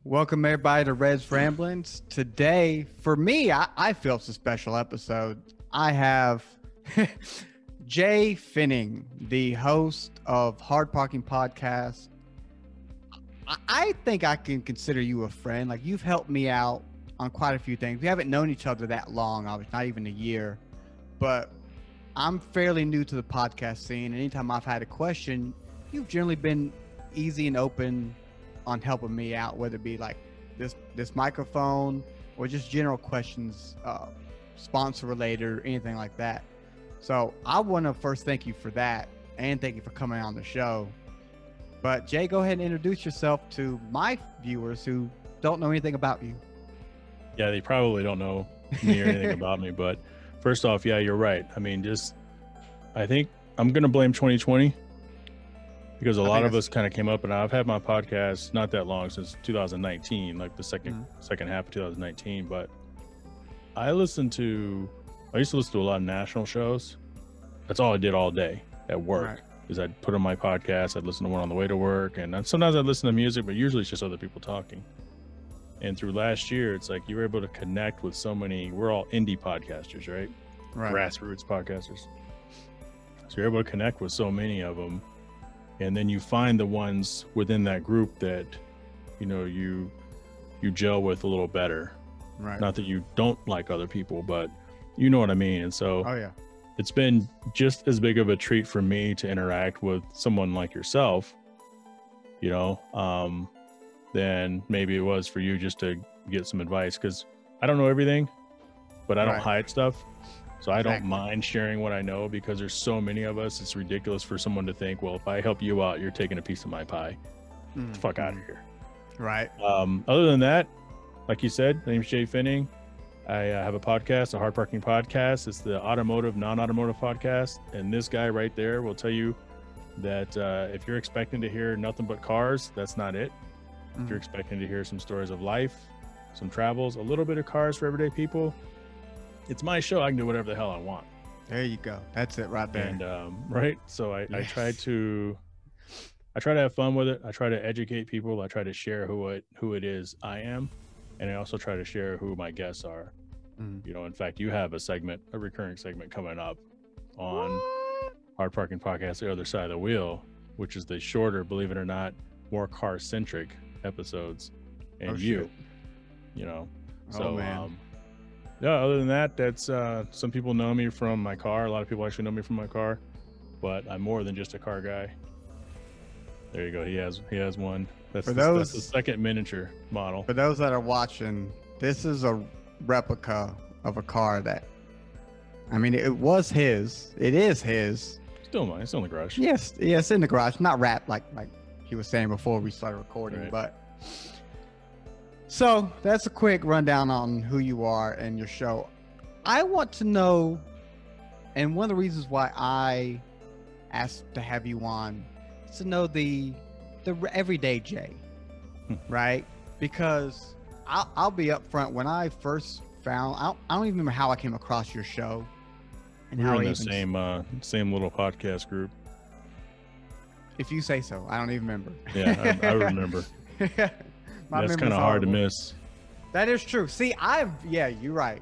Welcome everybody to Red's Ramblings. Today, for me, I feel it's a special episode. I have Jay Finning, the host of Hard Parking Podcast. I think I can consider you a friend. Like, you've helped me out on quite a few things. We haven't known each other that long, obviously, not even a year, but I'm fairly new to the podcast scene. Anytime I've had a question, you've generally been easy and open on helping me out, whether it be like this microphone or just general questions, sponsor related or anything like that. So I want to first thank you for that and thank you for coming on the show. But Jay, go ahead and introduce yourself to my viewers who don't know anything about you. Yeah, they probably don't know me or anything about me, but first off, yeah, you're right. I mean, I think I'm going to blame 2020 because a lot of us kind of came up, and I've had my podcast not that long, since 2019, like the second half of 2019, but I used to listen to a lot of national shows. That's all I did all day at work. Right. Is I'd put on my podcast, I'd listen to one on the way to work, and sometimes I'd listen to music, but usually it's just other people talking. And through last year, it's like you were able to connect with so many. We're all indie podcasters, right? Grassroots podcasters. So you're able to connect with so many of them, and then you find the ones within that group that you gel with a little better. Right. Not that you don't like other people, but you know what I mean. And so it's been just as big of a treat for me to interact with someone like yourself, than maybe it was for you just to get some advice, because I don't know everything, but I don't hide stuff. So I don't mind sharing what I know, because there's so many of us. It's ridiculous for someone to think, well, if I help you out, you're taking a piece of my pie. Get the fuck out of here. Right. Other than that, like you said, my name's Jay Finning. I have a podcast, a Hard Parking Podcast. It's the automotive, non-automotive podcast. And this guy right there will tell you that if you're expecting to hear nothing but cars, that's not it. If you're expecting to hear some stories of life, some travels, a little bit of cars for everyday people, it's my show. I can do whatever the hell I want. There you go. That's it right there. And so I try to have fun with it. I try to educate people. I try to share who it is I am, and I also try to share who my guests are. In fact, you have a recurring segment coming up on Hard Parking Podcast, The Other Side of the Wheel, which is the shorter, believe it or not, more car centric episodes. And other than that, that's some people know me from my car. A lot of people actually know me from my car, but I'm more than just a car guy. There you go. He has one. That's the second miniature model. For those that are watching, this is a replica of a car that, I mean, it was his. It is his. Still mine. It's still in the garage. Yes, in the garage. Not wrapped like he was saying before we started recording, right. But so that's a quick rundown on who you are and your show. I want to know, and one of the reasons why I asked to have you on is to know the everyday Jay, right? Because I'll be up front. When I first found, I don't even remember how I came across your show. And we were in the same little podcast group. If you say so. I don't even remember. Yeah, I remember. That's kind of hard to miss. That is true. See, you're right.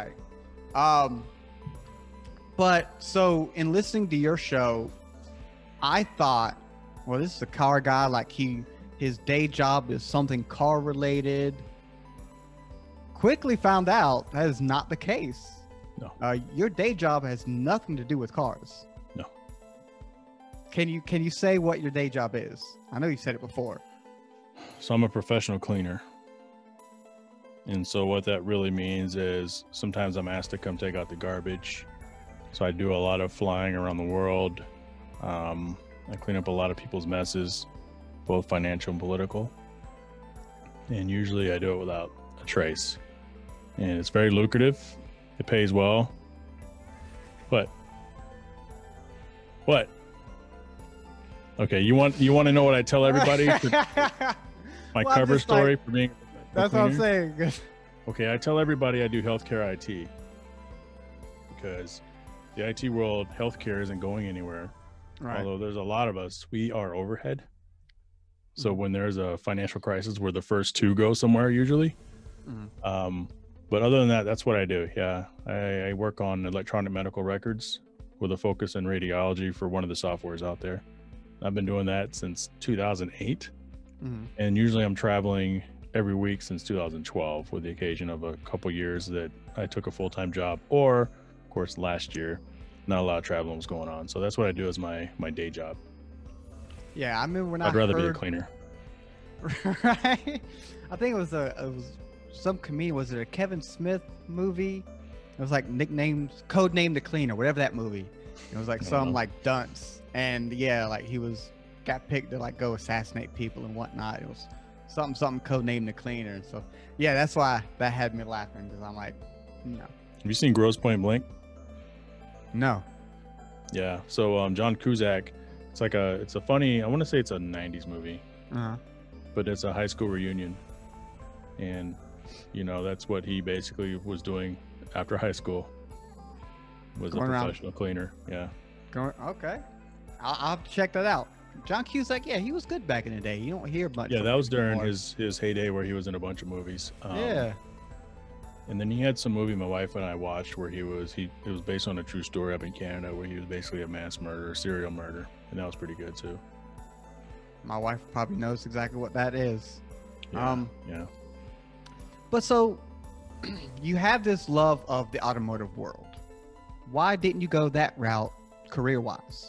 But so in listening to your show, I thought, well, this is a car guy. Like his day job is something car related. Quickly found out that is not the case. No. Your day job has nothing to do with cars. No. Can you say what your day job is? I know you said it before. So I'm a professional cleaner. And so what that really means is sometimes I'm asked to come take out the garbage. So I do a lot of flying around the world. I clean up a lot of people's messes, both financial and political. And usually I do it without a trace. And it's very lucrative. It pays well. But what? Okay, you want to know what I tell everybody? My cover story for being a That's cleaner? what I'm saying. Okay, I tell everybody I do healthcare IT, because the IT world, healthcare isn't going anywhere. Right. Although there's a lot of us, we are overhead. So when there's a financial crisis, we're the first to go somewhere usually. But other than that, that's what I do. Yeah, I work on electronic medical records with a focus in radiology for one of the softwares out there. I've been doing that since 2008, and usually I'm traveling every week since 2012, with the occasion of a couple years that I took a full-time job, or of course last year, not a lot of traveling was going on. So that's what I do as my day job. Yeah, I remember when I'd rather be a cleaner. Right? I think it was some comedian. Was it a Kevin Smith movie? It was like Codename the Cleaner, whatever that movie. It was like some like dunce, and yeah, like he got picked to like go assassinate people and whatnot. It was something Codename the Cleaner. And so yeah, that's why that had me laughing, because I'm like, no. Have you seen Grosse Pointe Blank? No. Yeah. So John Cusack, it's a funny, I want to say it's a 90s movie, but it's a high school reunion, and that's what he basically was doing after high school, was a professional cleaner. Yeah. Okay. I'll have to check that out. John Cusack, yeah, he was good back in the day. You don't hear much. Yeah, that was during his heyday where he was in a bunch of movies. Yeah. And then he had some movie my wife and I watched where it was based on a true story up in Canada, where he was basically a mass murderer, serial murder, and that was pretty good too. My wife probably knows exactly what that is. Yeah. But so you have this love of the automotive world. Why didn't you go that route career-wise?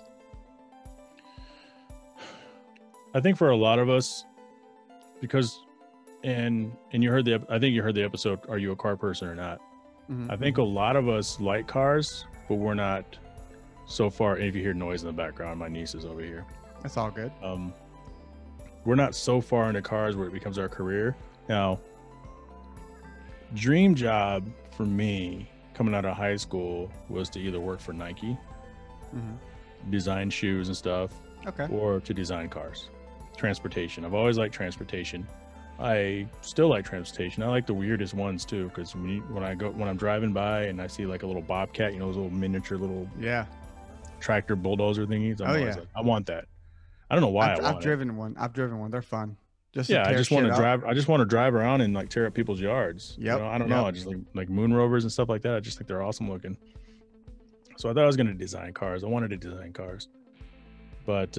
I think for a lot of us, because and I think you heard the episode, Are You a Car Person or Not? I think a lot of us like cars, but we're not so far. If you hear noise in the background, my niece is over here. That's all good. We're not so far into cars where it becomes our career. Now, dream job for me coming out of high school was to either work for Nike, design shoes and stuff, or to design cars. Transportation. I've always liked transportation. I still like transportation. I like the weirdest ones too, because when I'm driving by and I see like a little Bobcat, those little miniature little tractor bulldozer thingies. Like, I want that. I don't know why I've driven one. They're fun. I just want to drive around and like tear up people's yards. I don't know. I just like Moon Rovers and stuff like that. I just think they're awesome looking. So I thought I was going to design cars. I wanted to design cars, but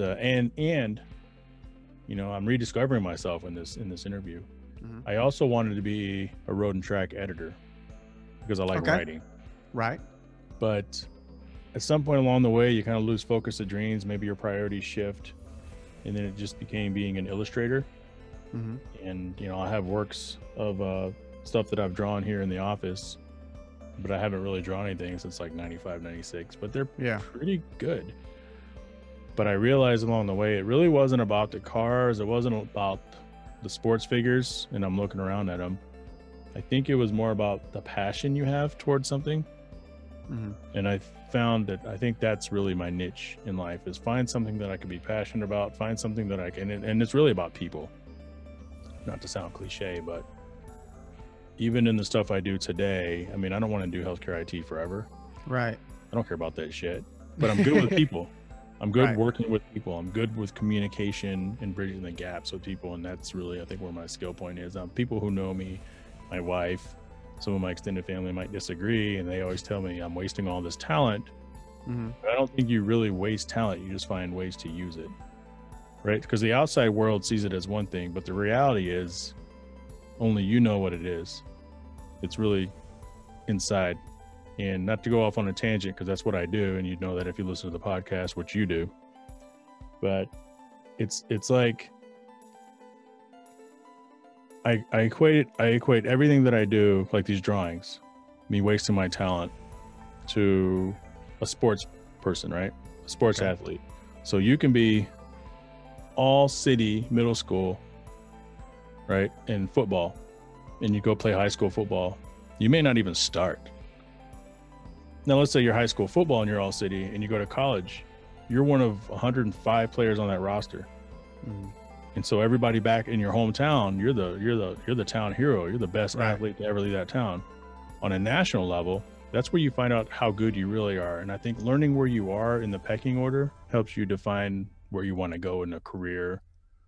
I'm rediscovering myself in this interview. I also wanted to be a road and track editor because I like writing. Right. But at some point along the way, you kind of lose focus of dreams. Maybe your priorities shift, and then it just became being an illustrator. And I have works of stuff that I've drawn here in the office, but I haven't really drawn anything since like 95, 96, but they're pretty good. But I realized along the way, it really wasn't about the cars. It wasn't about the sports figures, and I'm looking around at them. I think it was more about the passion you have towards something. And I found that I think that's really my niche in life, is find something that I can be passionate about, find something that I can, and it's really about people. Not to sound cliche, but even in the stuff I do today, I mean, I don't want to do healthcare IT forever. Right. I don't care about that shit, but I'm good with people. I'm good working with people. I'm good with communication and bridging the gaps with people. And that's really, I think, where my skill point is. People who know me, my wife, some of my extended family might disagree, and they always tell me I'm wasting all this talent. But I don't think you really waste talent. You just find ways to use it. Right? Because the outside world sees it as one thing, but the reality is only you know what it is. It's really inside. And not to go off on a tangent, because that's what I do, and you know that if you listen to the podcast, which you do. But it's like I equate everything that I do, like these drawings, me wasting my talent, to a sports person, right? A sports athlete. So you can be all city middle school, right, in football, and you go play high school football. You may not even start. Now, let's say you're high school football and you're all city, and you go to college. You're one of 105 players on that roster, and so everybody back in your hometown, you're the town hero. You're the best athlete to ever leave that town. On a national level, that's where you find out how good you really are. And I think learning where you are in the pecking order helps you define where you want to go in a career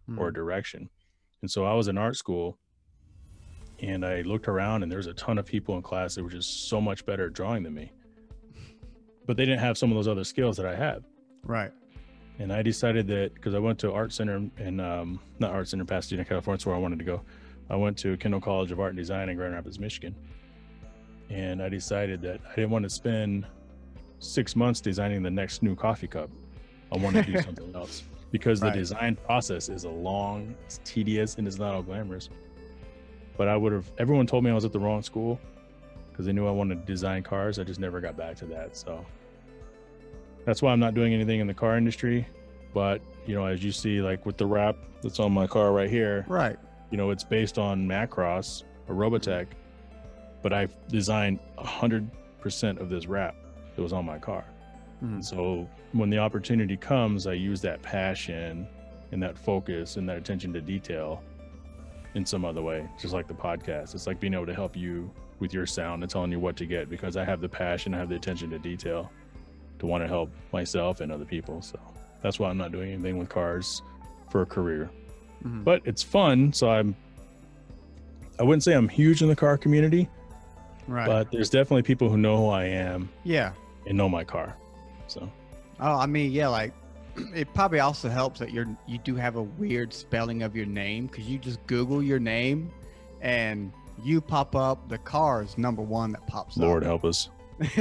or direction. And so I was in art school and I looked around and there's a ton of people in class that were just so much better at drawing than me, but they didn't have some of those other skills that I have. Right. And I decided that because I went to Art Center in, not Art Center, Pasadena, California, that's where I wanted to go. I went to Kendall College of Art and Design in Grand Rapids, Michigan. And I decided that I didn't want to spend 6 months designing the next new coffee cup. I want to do something else because the design process is long, it's tedious, and it's not all glamorous. But everyone told me I was at the wrong school because they knew I wanted to design cars. I just never got back to that. So that's why I'm not doing anything in the car industry. But, you know, as you see, like with the wrap that's on my car right here, right. You know, it's based on Macross or Robotech, but I've designed 100% of this wrap that was on my car. And so when the opportunity comes, I use that passion and that focus and that attention to detail in some other way, just like the podcast. It's like being able to help you with your sound and telling you what to get, because I have the passion, I have the attention to detail to want to help myself and other people. So that's why I'm not doing anything with cars for a career. But it's fun. So I wouldn't say I'm huge in the car community, right? But there's definitely people who know who I am, yeah, and know my car. So, oh, I mean, yeah, like it probably also helps that you do have a weird spelling of your name, because you just Google your name and you pop up. The car is number one that pops up. Lord help us.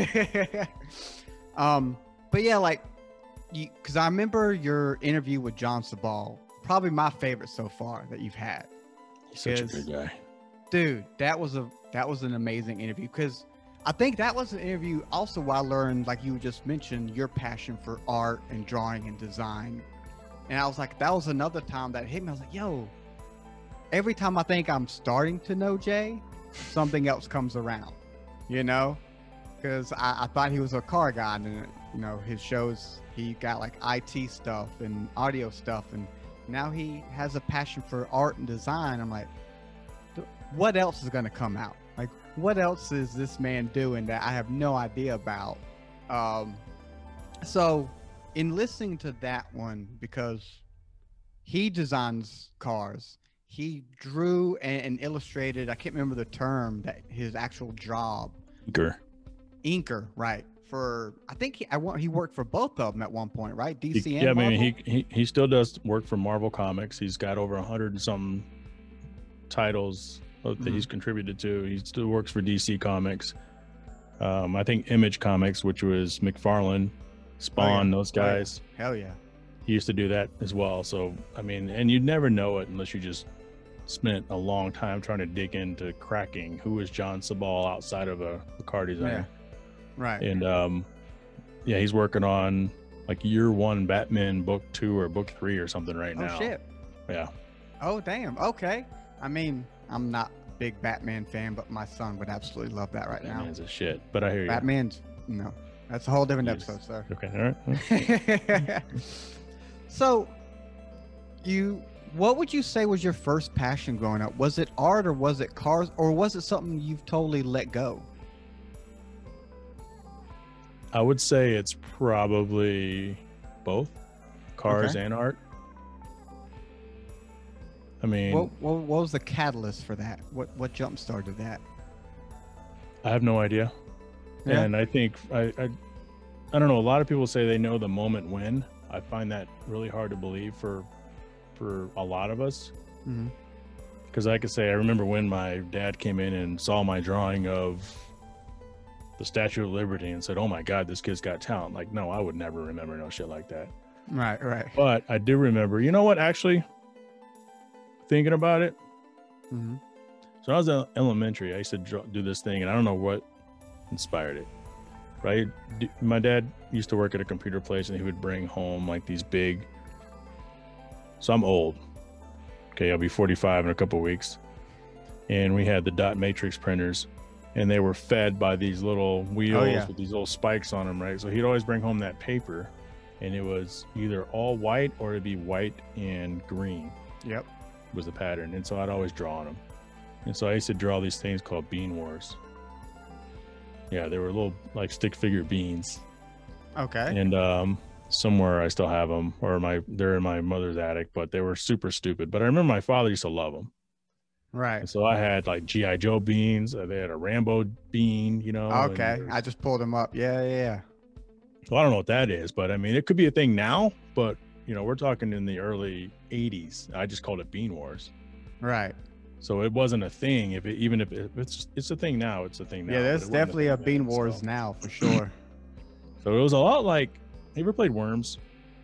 But yeah, like because I remember your interview with John Sabal. Probably my favorite so far that you've had. He's such a good guy, dude. That was an amazing interview, because I think that was an interview also where I learned, like you just mentioned, your passion for art and drawing and design. And I was like, that was another time that hit me. I was like, yo, every time I think I'm starting to know Jay, something else comes around, you know, because I thought he was a car guy, and you know, his shows, he got like IT stuff and audio stuff, and now he has a passion for art and design. I'm like, what else is going to come out? Like, what else is this man doing that I have no idea about? So in listening to that one, because he designs cars, he drew and illustrated, I can't remember the term, that his actual job. Inker, right. For, I think he worked for both of them at one point, right? DC and yeah, Marvel? I mean, he still does work for Marvel Comics. He's got over 100 and some titles that he's contributed to. He still works for DC Comics. I think Image Comics, which was McFarlane, Spawn, those guys. Hell yeah. He used to do that as well. So, I mean, and you'd never know it unless you just spent a long time trying to dig into cracking who is John Sabal outside of a car designer. Yeah. Right. And yeah, he's working on like year one Batman book 2 or book 3 or something right now. Oh shit. Yeah. Oh damn. Okay. I mean, I'm not a big Batman fan, but my son would absolutely love that right now. Batman's a shit, but I hear you. Batman's, no, that's a whole different episode, sir. Okay. All right. So what would you say was your first passion growing up? Was it art, or was it cars, or was it something you've totally let go? I would say it's probably both cars and art. I mean, what was the catalyst for that? What jump started that? I have no idea. Yeah. And I think I don't know. A lot of people say they know the moment when. I find that really hard to believe for a lot of us. Because I could say I remember when my dad came in and saw my drawing of the Statue of Liberty and said, "Oh my God, this kid's got talent." Like, no, I would never remember no shit like that. Right. But I do remember. You know what? Actually, thinking about it. So I was in elementary. I used to do this thing, and I don't know what inspired it. Right? My dad used to work at a computer place, and he would bring home like these big. So I'm old. Okay, I'll be 45 in a couple of weeks, and we had the dot matrix printers. And they were fed by these little wheels with these little spikes on them, right? So he'd always bring home that paper, and it was either all white or it'd be white and green. Yep. Was the pattern. And so I'd always draw on them. And so I used to draw these things called Bean Wars. Yeah, they were little like stick figure beans. Okay. And somewhere. I still have them, or they're in my mother's attic, but they were super stupid. But I remember my father used to love them. Right. And so I had like G.I. Joe beans. They had a Rambo bean, you know. Okay. I just pulled them up. Yeah. Well, I don't know what that is, but I mean, it could be a thing now, but you know, we're talking in the early 80s. I just called it Bean Wars. Right. So it wasn't a thing. If it's a thing now, it's a thing now. Yeah, there's definitely a Bean Wars now for sure. So it was a lot like, you ever played Worms?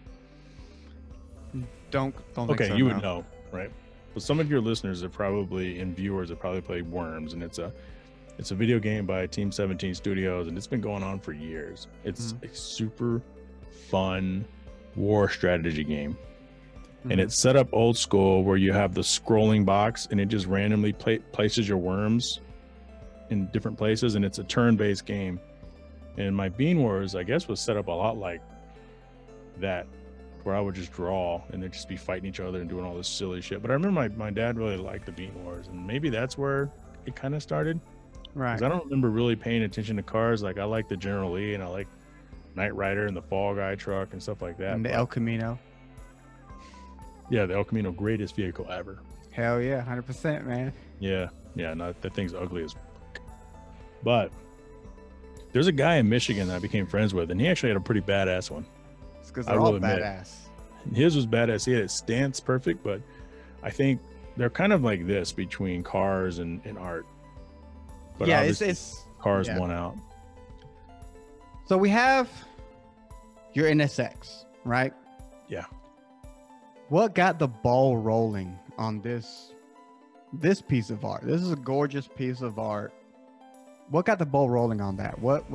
Don't Okay, think so, you would know, right? But some of your listeners and viewers have probably played Worms, and it's a video game by Team 17 Studios, and it's been going on for years. It's a super fun war strategy game. And it's set up old school where you have the scrolling box and it just randomly places your worms in different places, and it's a turn-based game. And my Bean Wars, I guess, was set up a lot like that, where I would just draw and they'd just be fighting each other and doing all this silly shit. But I remember my dad really liked the Bean Wars, and maybe that's where it kind of started. Right. Because I don't remember really paying attention to cars. Like, I like the General Lee, and I like Knight Rider and the Fall Guy truck and stuff like that. And the El Camino. Yeah, the El Camino, greatest vehicle ever. Hell yeah, 100%, man. Yeah, no, that thing's ugly as fuck. But there's a guy in Michigan that I became friends with, and he actually had a pretty badass one. It's because they're all badass. His was badass. He had his stance perfect, but I think they're kind of like this between cars and art. But yeah, it's cars won out. So we have your NSX, right? Yeah. What got the ball rolling on this piece of art? This is a gorgeous piece of art. What got the ball rolling on that? What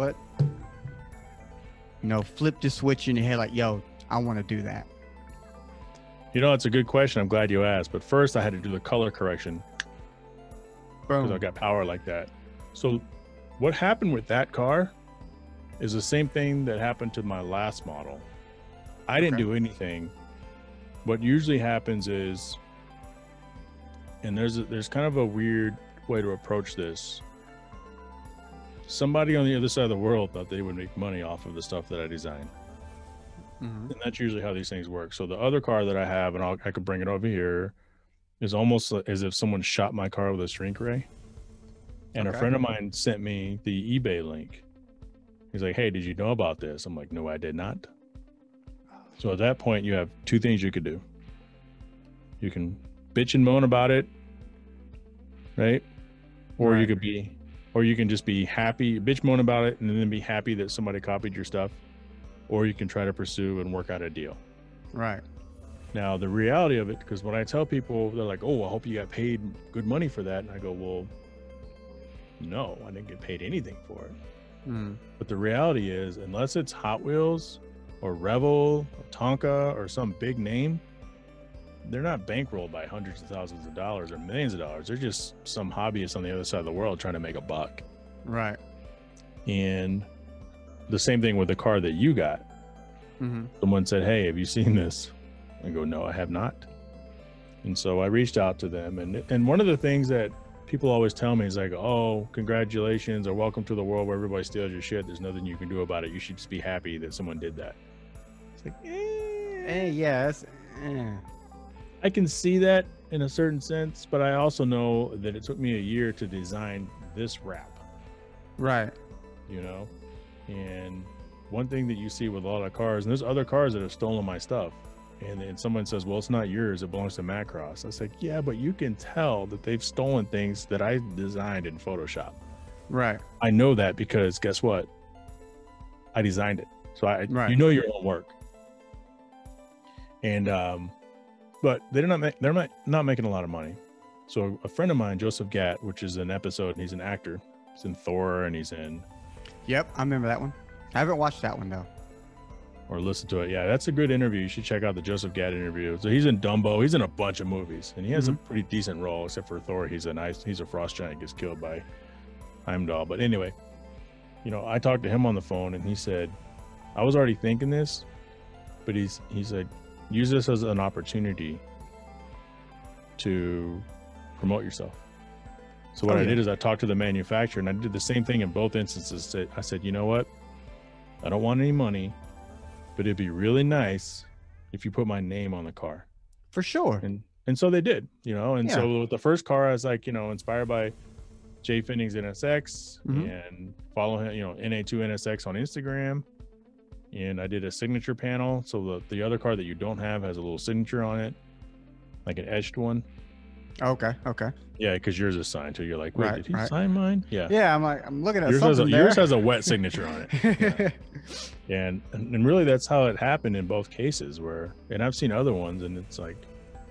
flipped the switch in your head like, yo, I want to do that? You know, it's a good question. I'm glad you asked. But first I had to do the color correction. Boom. Because I got power like that. So what happened with that car is the same thing that happened to my last model. I didn't do anything. What usually happens is, and there's kind of a weird way to approach this. Somebody on the other side of the world thought they would make money off of the stuff that I designed. And that's usually how these things work. So the other car that I have, and I could bring it over here, is almost as if someone shot my car with a shrink ray. And a friend of mine sent me the eBay link. He's like, hey, did you know about this? I'm like, no, I did not. So at that point, you have two things you could do. You can bitch and moan about it, right? Or you can just be happy, bitch moan about it, and then be happy that somebody copied your stuff. Or you can try to pursue and work out a deal. Right. Now, the reality of it, because when I tell people, they're like, oh, I hope you got paid good money for that. And I go, well, no, I didn't get paid anything for it. But the reality is, unless it's Hot Wheels or Revel or Tonka or some big name, they're not bankrolled by hundreds of thousands of dollars or millions of dollars. They're just some hobbyist on the other side of the world trying to make a buck. Right. And the same thing with the car that you got. Someone said, hey, have you seen this? I go, no, I have not. And so I reached out to them. And one of the things that people always tell me is like, oh, congratulations, or welcome to the world where everybody steals your shit. There's nothing you can do about it. You should just be happy that someone did that. It's like, I can see that in a certain sense, but I also know that it took me a year to design this wrap. Right. You know? And one thing that you see with a lot of cars, and there's other cars that have stolen my stuff, and someone says, well, it's not yours, it belongs to Macross. I was like, yeah, but you can tell that they've stolen things that I designed in Photoshop. Right. I know that because guess what? I designed it. So you know your own work. And but they're not making a lot of money. So a friend of mine, Joseph Gatt, which is an episode, and he's an actor. He's in Thor, and he's in. Yep, I remember that one. I haven't watched that one though. Or listen to it. Yeah, that's a good interview. You should check out the Joseph Gatt interview. So he's in Dumbo. He's in a bunch of movies, and he has a pretty decent role, except for Thor. He's a frost giant, gets killed by Heimdall. But anyway, you know, I talked to him on the phone, and he said, I was already thinking this, but he said, use this as an opportunity to promote yourself. So what I did is I talked to the manufacturer, and I did the same thing in both instances. I said, you know what? I don't want any money, but it'd be really nice if you put my name on the car. For sure. And so they did, you know. And Yeah. so with the first car, I was like, you know, inspired by Jay Finning's NSX and follow him, you know, NA2 NSX on Instagram. And I did a signature panel. So the other car that you don't have has a little signature on it, like an etched one. Okay. Yeah, because yours is signed too. You're like, wait, did he sign mine? Yeah. Yeah, I'm looking at yours has a wet signature on it. Yeah. And really that's how it happened in both cases and I've seen other ones, and it's like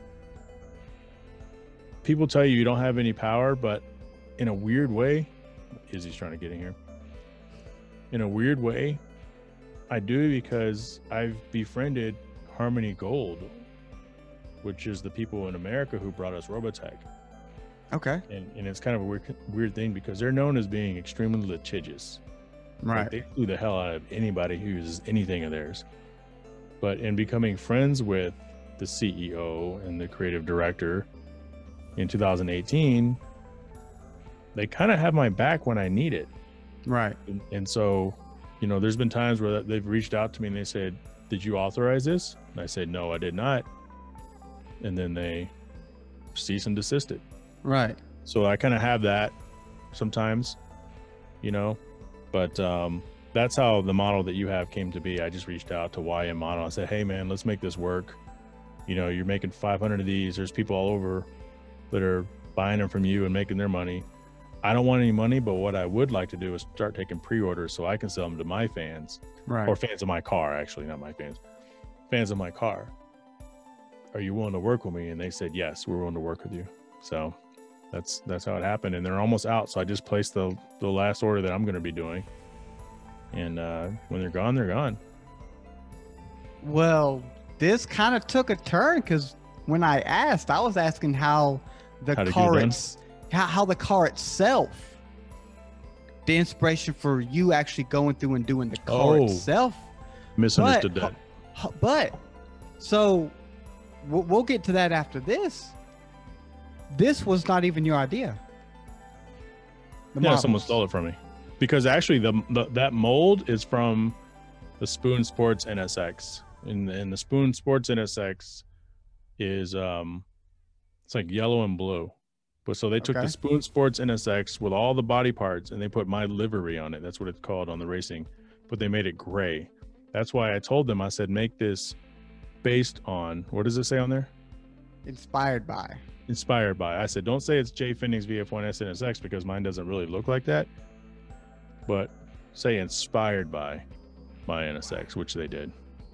people tell you don't have any power, but in a weird way, Izzy's trying to get in here. In a weird way, I do, because I've befriended Harmony Gold, which is the people in America who brought us Robotech. Okay. And it's kind of a weird thing, because they're known as being extremely litigious. Right. Like, they flew the hell out of anybody who uses anything of theirs. But in becoming friends with the CEO and the creative director in 2018, they kind of have my back when I need it. Right. And so, you know, there's been times where they've reached out to me and they said, did you authorize this? And I said, no, I did not. And then they cease and desisted. Right. So I kind of have that sometimes, you know, but that's how the model that you have came to be. I just reached out to YM Model. I said, hey man, let's make this work. You know, you're making 500 of these. There's people all over that are buying them from you and making their money. I don't want any money, but what I would like to do is start taking pre-orders so I can sell them to my fans. Right. Or fans of my car, actually, not my fans. Fans of my car. Are you willing to work with me? And they said, yes, we're willing to work with you. So that's how it happened. And they're almost out. So I just placed the last order that I'm going to be doing. And when they're gone, they're gone. Well, this kind of took a turn, because when I asked, I was asking how the car itself, the inspiration for you actually going through and doing the car itself. Misunderstood that. But so we'll get to that after this. This was not even your idea. Someone stole it from me, because actually that mold is from the Spoon Sports NSX, and the Spoon Sports NSX is it's like yellow and blue. But so they took the Spoon Sports NSX with all the body parts and they put my livery on it. That's what it's called on the racing, but they made it gray. That's why I told them, I said, make this based on, what does it say on there? Inspired by. I said, don't say it's Jay Finning's VF1S NSX, because mine doesn't really look like that, but say inspired by my NSX, which they did.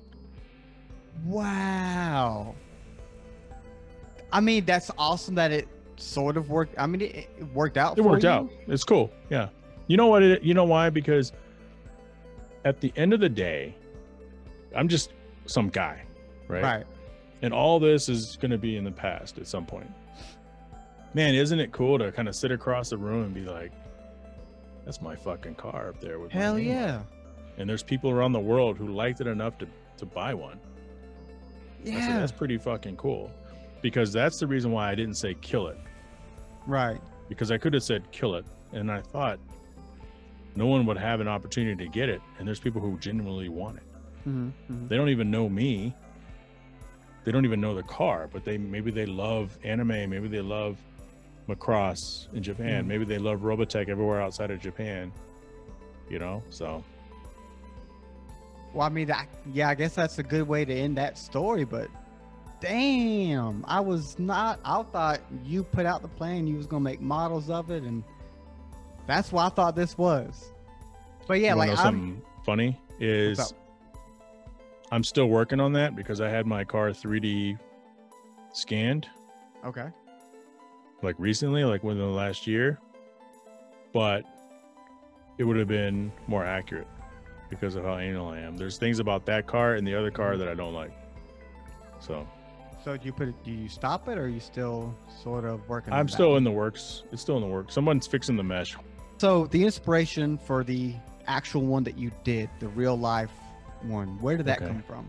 Wow. I mean, that's awesome that it sort of worked. I mean, it worked out. It worked out. It's cool. Yeah. You know what? You know why? Because at the end of the day, I'm just some guy, right? Right. And all this is going to be in the past at some point. Man, isn't it cool to kind of sit across the room and be like, that's my fucking car up there with hell my name yeah. on it. And there's people around the world who liked it enough to buy one. Yeah. I said, that's pretty fucking cool. Because that's the reason why I didn't say kill it. Right. Because I could have said kill it. And I thought no one would have an opportunity to get it. And there's people who genuinely want it. Mm-hmm. They don't even know me. They don't even know the car, but maybe they love anime. Maybe they love Macross in Japan. Mm-hmm. Maybe they love Robotech everywhere outside of Japan, you know? So. Well, I mean, I guess that's a good way to end that story, but damn, I thought you put out the plan, you was going to make models of it, and that's what I thought this was. But yeah, like, something funny is I'm still working on that, because I had my car 3D scanned. Okay. Like recently, like within the last year, but it would have been more accurate because of how anal I am. There's things about that car and the other car that I don't like. So do you stop it, or are you still sort of working on that? I'm still in the works. It's still in the works. Someone's fixing the mesh. So the inspiration for the actual one that you did, the real life one, where did that come from?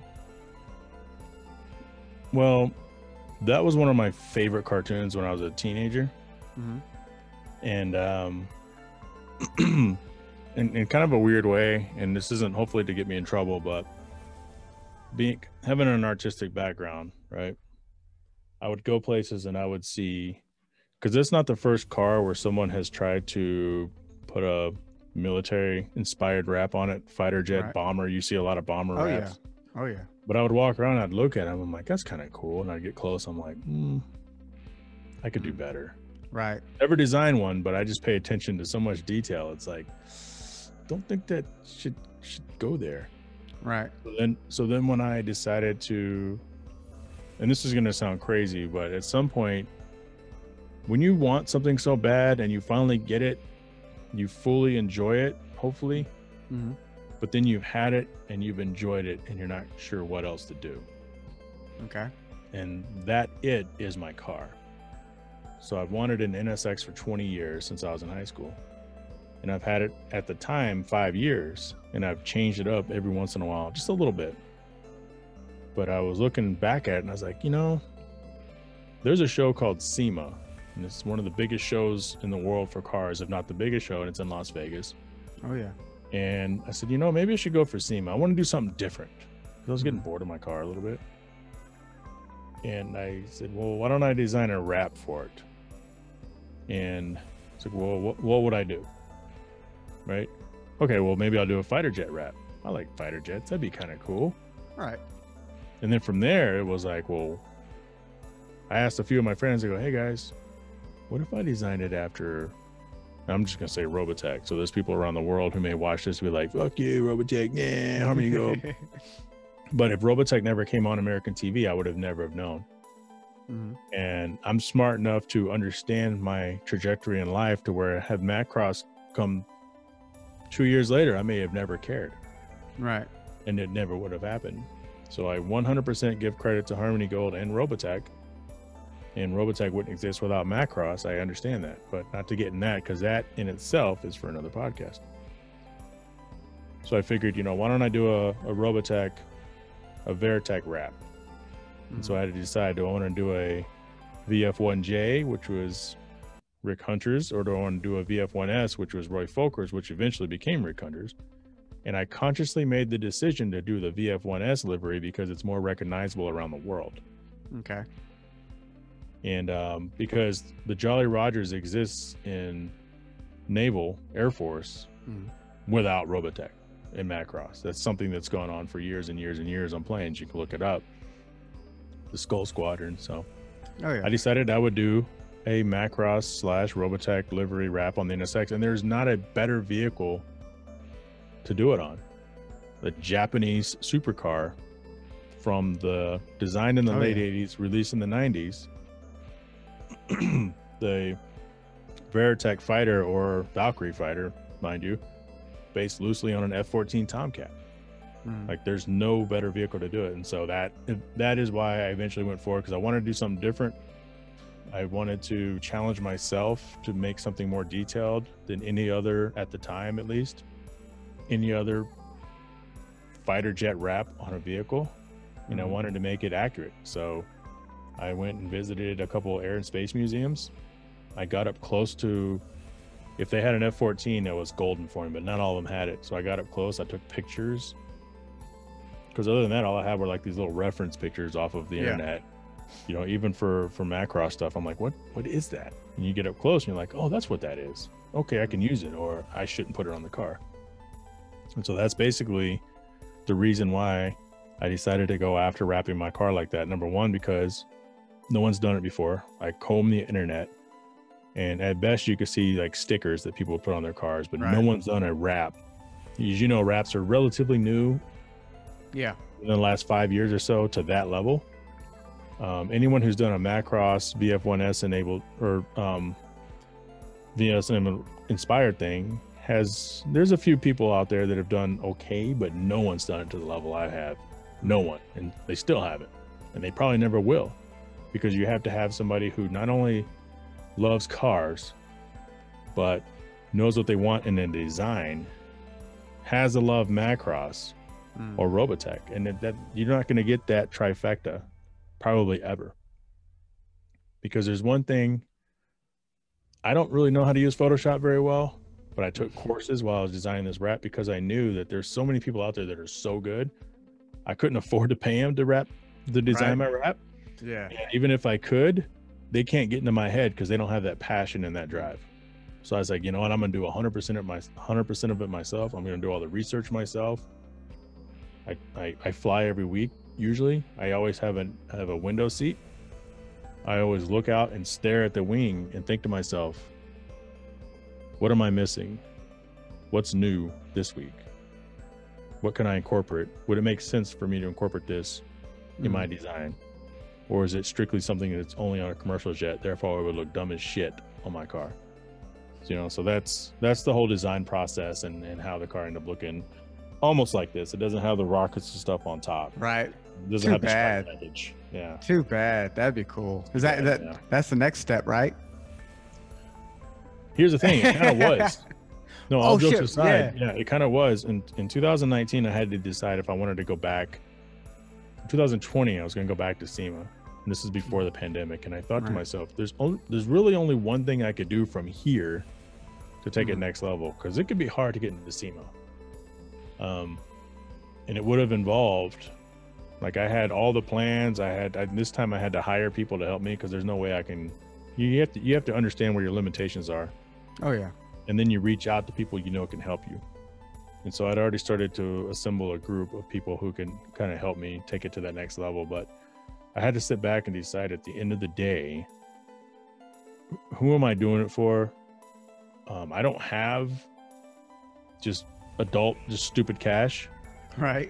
Well, that was one of my favorite cartoons when I was a teenager. Mm-hmm. And in kind of a weird way, and this isn't hopefully to get me in trouble, but having an artistic background, right? I would go places and I would see, because it's not the first car where someone has tried to put a military inspired wrap on it. Fighter jet, Right. bomber. You see a lot of bomber wraps. Oh yeah. But I would walk around, I'd look at them, I'm like, that's kind of cool. And I'd get close, I'm like, I could do better. Right. Never design one, but I just pay attention to so much detail. It's like, don't think that should go there. Right. So then when I decided to, and this is going to sound crazy, but at some point, when you want something so bad and you finally get it, you fully enjoy it, hopefully, but then you've had it and you've enjoyed it and you're not sure what else to do. Okay. And that it is my car. So I've wanted an NSX for 20 years since I was in high school. And I've had it at the time 5 years, and I've changed it up every once in a while, just a little bit. But I was looking back at it and I was like, there's a show called SEMA, and it's one of the biggest shows in the world for cars, if not the biggest show, and it's in Las Vegas. Oh yeah. And I said, maybe I should go for SEMA. I want to do something different, because I was getting bored of my car a little bit. And I said, well, why don't I design a wrap for it? And it's like, well, what would I do? Right? Okay, well, maybe I'll do a fighter jet wrap. I like fighter jets. That'd be kind of cool. Right. And then from there, it was like, well, I asked a few of my friends, I go, hey guys, what if I designed it after, I'm just going to say Robotech. So there's people around the world who may watch this and be like, fuck you, Robotech. Yeah, Harmony Gold. But if Robotech never came on American TV, I would have never have known. And I'm smart enough to understand my trajectory in life to where have Macross come 2 years later, I may have never cared. Right. And it never would have happened. So I 100% give credit to Harmony Gold and Robotech. And Robotech wouldn't exist without Macross. I understand that, but not to get in that, because that in itself is for another podcast. So I figured, why don't I do a Robotech, a Veritech wrap? And so I had to decide, do I want to do a VF1J, which was Rick Hunter's, or do I want to do a VF1S, which was Roy Folker's, which eventually became Rick Hunter's? And I consciously made the decision to do the VF1S livery because it's more recognizable around the world. Okay. And because the Jolly Rogers exists in Naval Air Force without Robotech and Macross. That's something that's gone on for years and years and years on planes. You can look it up. The Skull Squadron. So I decided I would do a Macross / Robotech livery wrap on the NSX, and there's not a better vehicle to do it on. The Japanese supercar from the design in the late 80s, released in the 90s. The Veritech fighter, or Valkyrie fighter, mind you, based loosely on an F-14 Tomcat. Like there's no better vehicle to do it. And so that is why I eventually went forward, because I wanted to do something different. I wanted to challenge myself to make something more detailed than any other, at the time at least, any other fighter jet wrap on a vehicle. And I wanted to make it accurate. So I went and visited a couple air and space museums. I got up close to, if they had an F-14, it was golden for me, but not all of them had it. So I got up close, I took pictures. Because other than that, all I had were like these little reference pictures off of the internet. Even for Macross stuff, I'm like, what is that? And you get up close and you're like, oh, that's what that is. Okay, I can use it, or I shouldn't put it on the car. And so that's basically the reason why I decided to go after wrapping my car like that. Number one, because no one's done it before. I combed the internet, and at best you could see like stickers that people would put on their cars, but no one's done a wrap. As you know, wraps are relatively new. In the last 5 years or so to that level. Anyone who's done a Macross VF1S enabled or VS inspired thing there's a few people out there that have done okay, but no one's done it to the level I have. No one. And they still haven't, and they probably never will, because you have to have somebody who not only loves cars but knows what they want in a design, has a love Macross or Robotech, and that you're not going to get that trifecta probably ever. Because there's one thing, I don't really know how to use Photoshop very well, but I took courses while I was designing this wrap, because I knew that there's so many people out there that are so good, I couldn't afford to pay him to design my wrap. Yeah. And even if I could, they can't get into my head because they don't have that passion and that drive. So I was like, you know what? I'm gonna do 100% of it myself. I'm gonna do all the research myself. I fly every week. Usually, I always have a window seat. I always look out and stare at the wing and think to myself, what am I missing? What's new this week? What can I incorporate? Would it make sense for me to incorporate this in my design? Or is it strictly something that's only on a commercial jet, therefore it would look dumb as shit on my car? You know, so that's the whole design process and how the car ended up looking almost like this. It doesn't have the rockets and stuff on top. Right. It doesn't Too have bad. the stripe package. Yeah. Too bad. That'd be cool. Is Yeah. that's the next step, right? Here's the thing, it kind of was. No, all jokes aside, yeah. it kind of was. In 2019, I had to decide if I wanted to go back. In 2020, I was going to go back to SEMA, and this is before the pandemic. And I thought to myself, there's really only one thing I could do from here to take it next level, because it could be hard to get into SEMA. And it would have involved, like, I had all the plans. This time I had to hire people to help me, because there's no way I can. You have to understand where your limitations are. Oh yeah. And then you reach out to people you know can help you. And so I'd already started to assemble a group of people who can kind of help me take it to that next level. But I had to sit back and decide at the end of the day, who am I doing it for? I don't have just stupid cash. Right.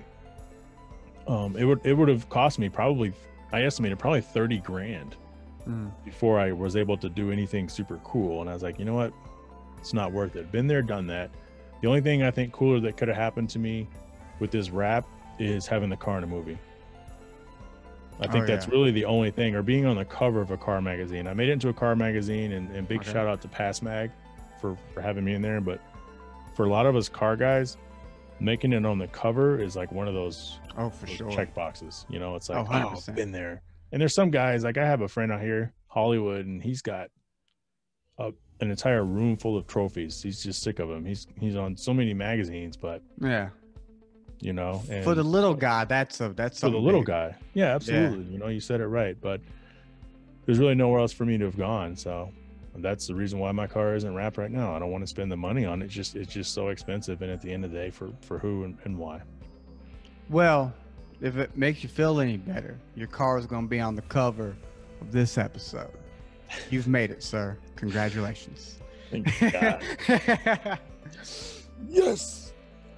It would have cost me I estimated probably 30 grand before I was able to do anything super cool. And I was like, you know what? It's not worth it. Been there, done that. The only thing I think cooler that could have happened to me with this wrap is having the car in a movie. I think that's really the only thing, or being on the cover of a car magazine. I made it into a car magazine, and big shout out to Pass Mag for having me in there. But for a lot of us car guys, making it on the cover is like one of those check boxes. You know, it's like, 100%. I've been there. And there's some guys, like I have a friend out here, Hollywood, and he's got an entire room full of trophies. He's just sick of them. He's on so many magazines, but yeah, you know, and for the little guy, that's for the little guy. Yeah, absolutely. Yeah. You know, you said it right, but there's really nowhere else for me to have gone. So that's the reason why my car isn't wrapped right now. I don't want to spend the money on it. It's just so expensive. And at the end of the day, for who and why? Well, if it makes you feel any better, your car is going to be on the cover of this episode. You've made it, sir. Congratulations. Thank God. Yes.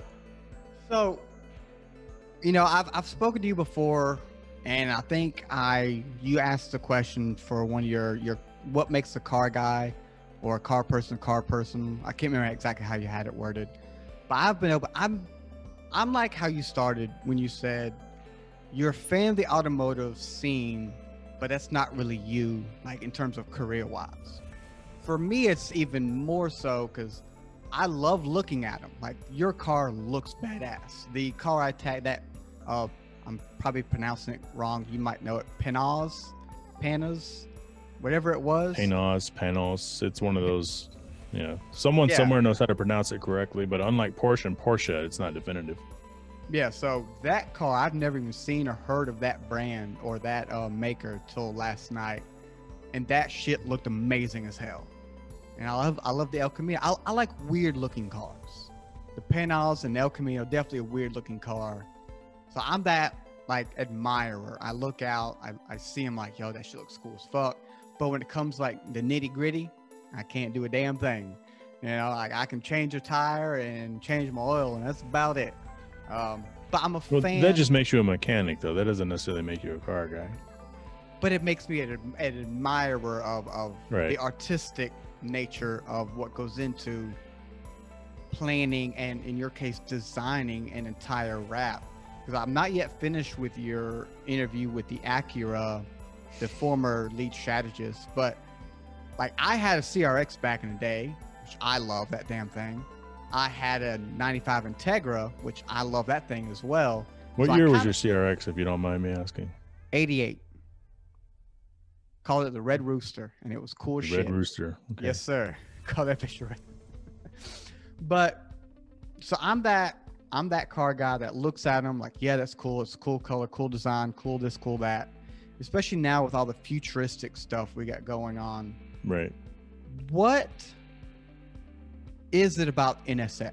So, you know, I've spoken to you before, and I think you asked the question for one of your what makes a car guy or a car person. I can't remember exactly how you had it worded, but I'm like how you started when you said you're a fan of the automotive scene, but that's not really you, like in terms of career wise. For me, it's even more so because I love looking at them. Like, your car looks badass. The car I tagged that, I'm probably pronouncing it wrong. You might know it. Panos, whatever it was. Panos. It's one of those, someone somewhere knows how to pronounce it correctly, but unlike Porsche and Porsche, it's not definitive. Yeah, so that car, I've never even seen or heard of that brand or that maker till last night, and that shit looked amazing as hell. And I love the El Camino. I like weird looking cars. The Panos and El Camino, definitely a weird looking car. So I'm that like admirer. I look out, I see him like, yo, that shit looks cool as fuck. But when it comes like the nitty gritty, I can't do a damn thing. You know, like I can change a tire and change my oil, and that's about it. But I'm a fan. That just makes you a mechanic, though. That doesn't necessarily make you a car guy. But it makes me an admirer of right. the artistic nature of what goes into planning and, in your case, designing an entire wrap. Because I'm not yet finished with your interview with the Acura, the former lead strategist. But like, I had a CRX back in the day, which I love that damn thing. I had a 95 Integra, which I love that thing as well. What year was your CRX, if you don't mind me asking? 88. Called it the Red Rooster, and it was cool as shit. Red Rooster. Okay. Yes, sir. Call that picture right. But so I'm that I'm that car guy that looks at them like, yeah, that's cool. It's a cool color, cool design, cool this, cool that. Especially now with all the futuristic stuff we got going on. Right. What is it about NSX?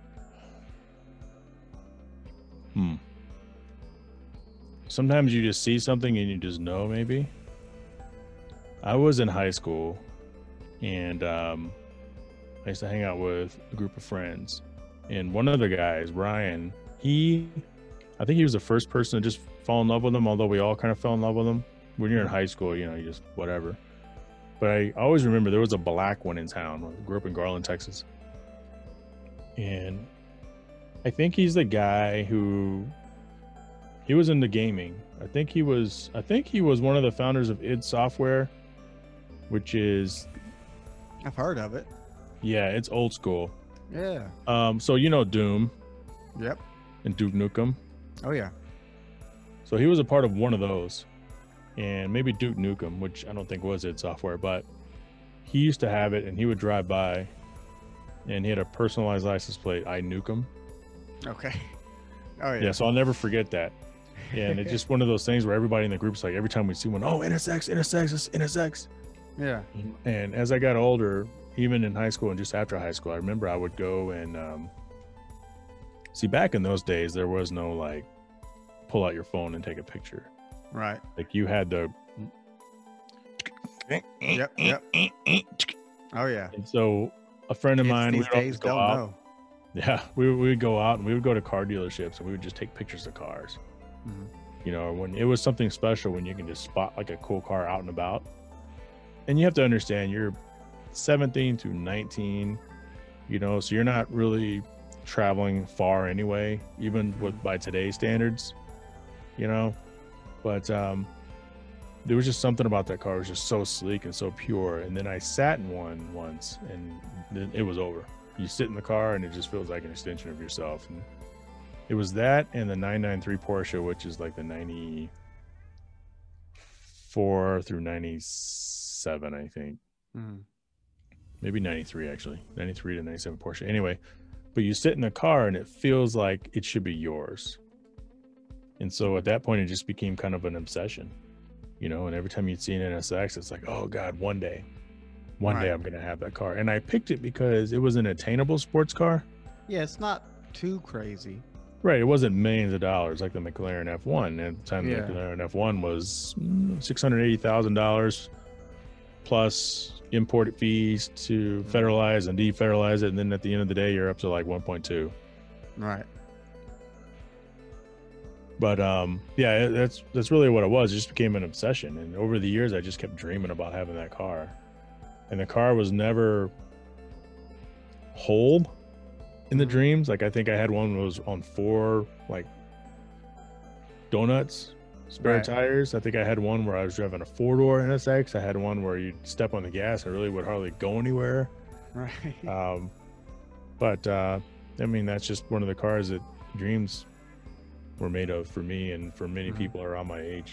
Sometimes you just see something and you just know, maybe. I was in high school and I used to hang out with a group of friends. And one of the guys, Ryan, I think he was the first person to just fall in love with him, although we all kind of fell in love with him. When you're in high school, you know, you just whatever. But I always remember there was a black one in town. I grew up in Garland, Texas. And I think he's the guy who, he was into gaming. I think he was one of the founders of id Software, which is, I've heard of it. yeah, it's old school. Yeah. So you know Doom Yep. and Duke Nukem. Oh yeah. So he was a part of one of those, and maybe Duke Nukem, which I don't think was id Software, but he used to have it, and he would drive by, and he had a personalized license plate, I Nukem. Okay. Oh yeah. Yeah, so I'll never forget that. And it's just one of those things where everybody in the group's like, every time we see one, oh, NSX, NSX, it's NSX. Yeah. And as I got older, even in high school and just after high school, I remember I would go and see, back in those days, there was no like pull out your phone and take a picture. Right. Like you had the. Yep. Yep. Oh yeah. And so a friend of mine, These we would always days go don't out. know. Yeah, we would go out and we would go to car dealerships and we would just take pictures of cars. Mhm. You know, when it was something special when you can just spot like a cool car out and about. And you have to understand you're 17 to 19, you know, so you're not really traveling far anyway, even with by today's standards, you know. But there was just something about that car. It was just so sleek and so pure. And then I sat in one once and then it was over. You sit in the car and it just feels like an extension of yourself. And it was that and the 993 Porsche, which is like the 94 through 97, I think. Mhm. Maybe 93, actually. 93 to 97 Porsche. Anyway, but you sit in the car and it feels like it should be yours. And so at that point, it just became kind of an obsession, you know, and every time you'd see an NSX, it's like, oh God, one day Right. I'm going to have that car. And I picked it because it was an attainable sports car. Yeah, it's not too crazy. Right. It wasn't millions of dollars like the McLaren F1. At the time, Yeah. the McLaren F1 was $680,000 plus imported fees to federalize and defederalize it. And then at the end of the day, you're up to like 1.2. Right. But yeah, that's really what it was. It just became an obsession. And over the years, I just kept dreaming about having that car. And the car was never whole in the dreams. Like I think I had one that was on 4 like donuts, spare Right. tires. I think I had one where I was driving a 4-door NSX. I had one where you'd step on the gas and really would hardly go anywhere. Right. But I mean, that's just one of the cars that dreams were made of for me and for many people around my age.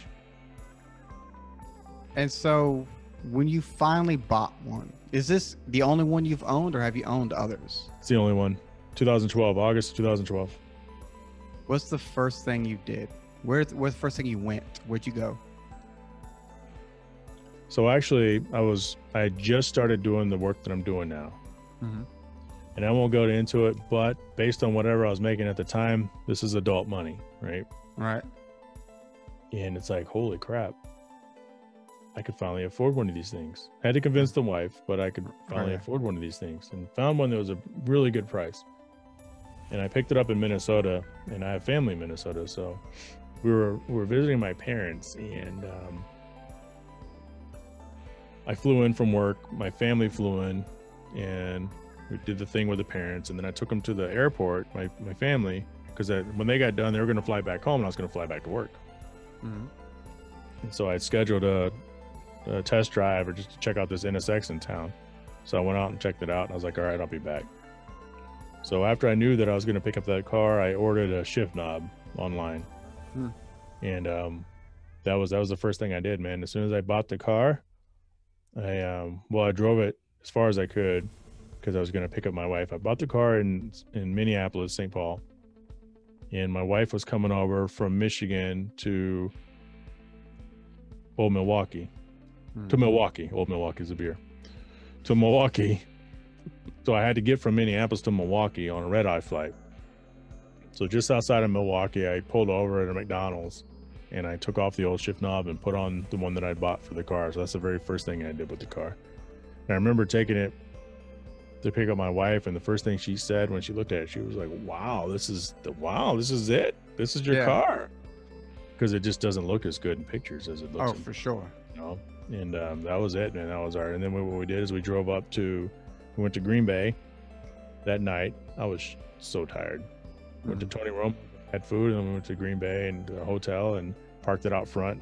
And so when you finally bought one, is this the only one you've owned or have you owned others? It's the only one. 2012, August of 2012. What's the first thing you did? Where's the first thing you went? Where'd you go? So actually, I had just started doing the work that I'm doing now. Mm-hmm. And I won't go into it, but based on whatever I was making at the time, this is adult money, right? Right. And it's like, holy crap, I could finally afford one of these things. I had to convince the wife, but I could finally Right. afford one of these things, and found one that was a really good price. And I picked it up in Minnesota, and I have family in Minnesota, so we were visiting my parents, and I flew in from work. My family flew in, and we did the thing with the parents, and then I took them to the airport, my family, because when they got done, they were going to fly back home, and I was going to fly back to work. Mm-hmm. And so I scheduled a test drive or just to check out this NSX in town. So I went out and checked it out, and I was like, all right, I'll be back. So after I knew that I was going to pick up that car, I ordered a shift knob online. Hmm. And that was the first thing I did, man. As soon as I bought the car, I drove it as far as I could because I was going to pick up my wife. I bought the car in Minneapolis, St. Paul, and my wife was coming over from Michigan to Old Milwaukee. To Milwaukee. Old Milwaukee's a beer. To Milwaukee. So I had to get from Minneapolis to Milwaukee on a red-eye flight. So just outside of Milwaukee, I pulled over at a McDonald's and I took off the old shift knob and put on the one that I bought for the car. So that's the very first thing I did with the car. And I remember taking it to pick up my wife, and the first thing she said when she looked at it, she was like, wow, this is it. This is your car. Because it just doesn't look as good in pictures as it looks. For sure. You know? And that was it, man. That was our, and then what we did is we went to Green Bay that night. I was so tired. Went to Tony Romo, had food, and then we went to Green Bay and a hotel and parked it out front.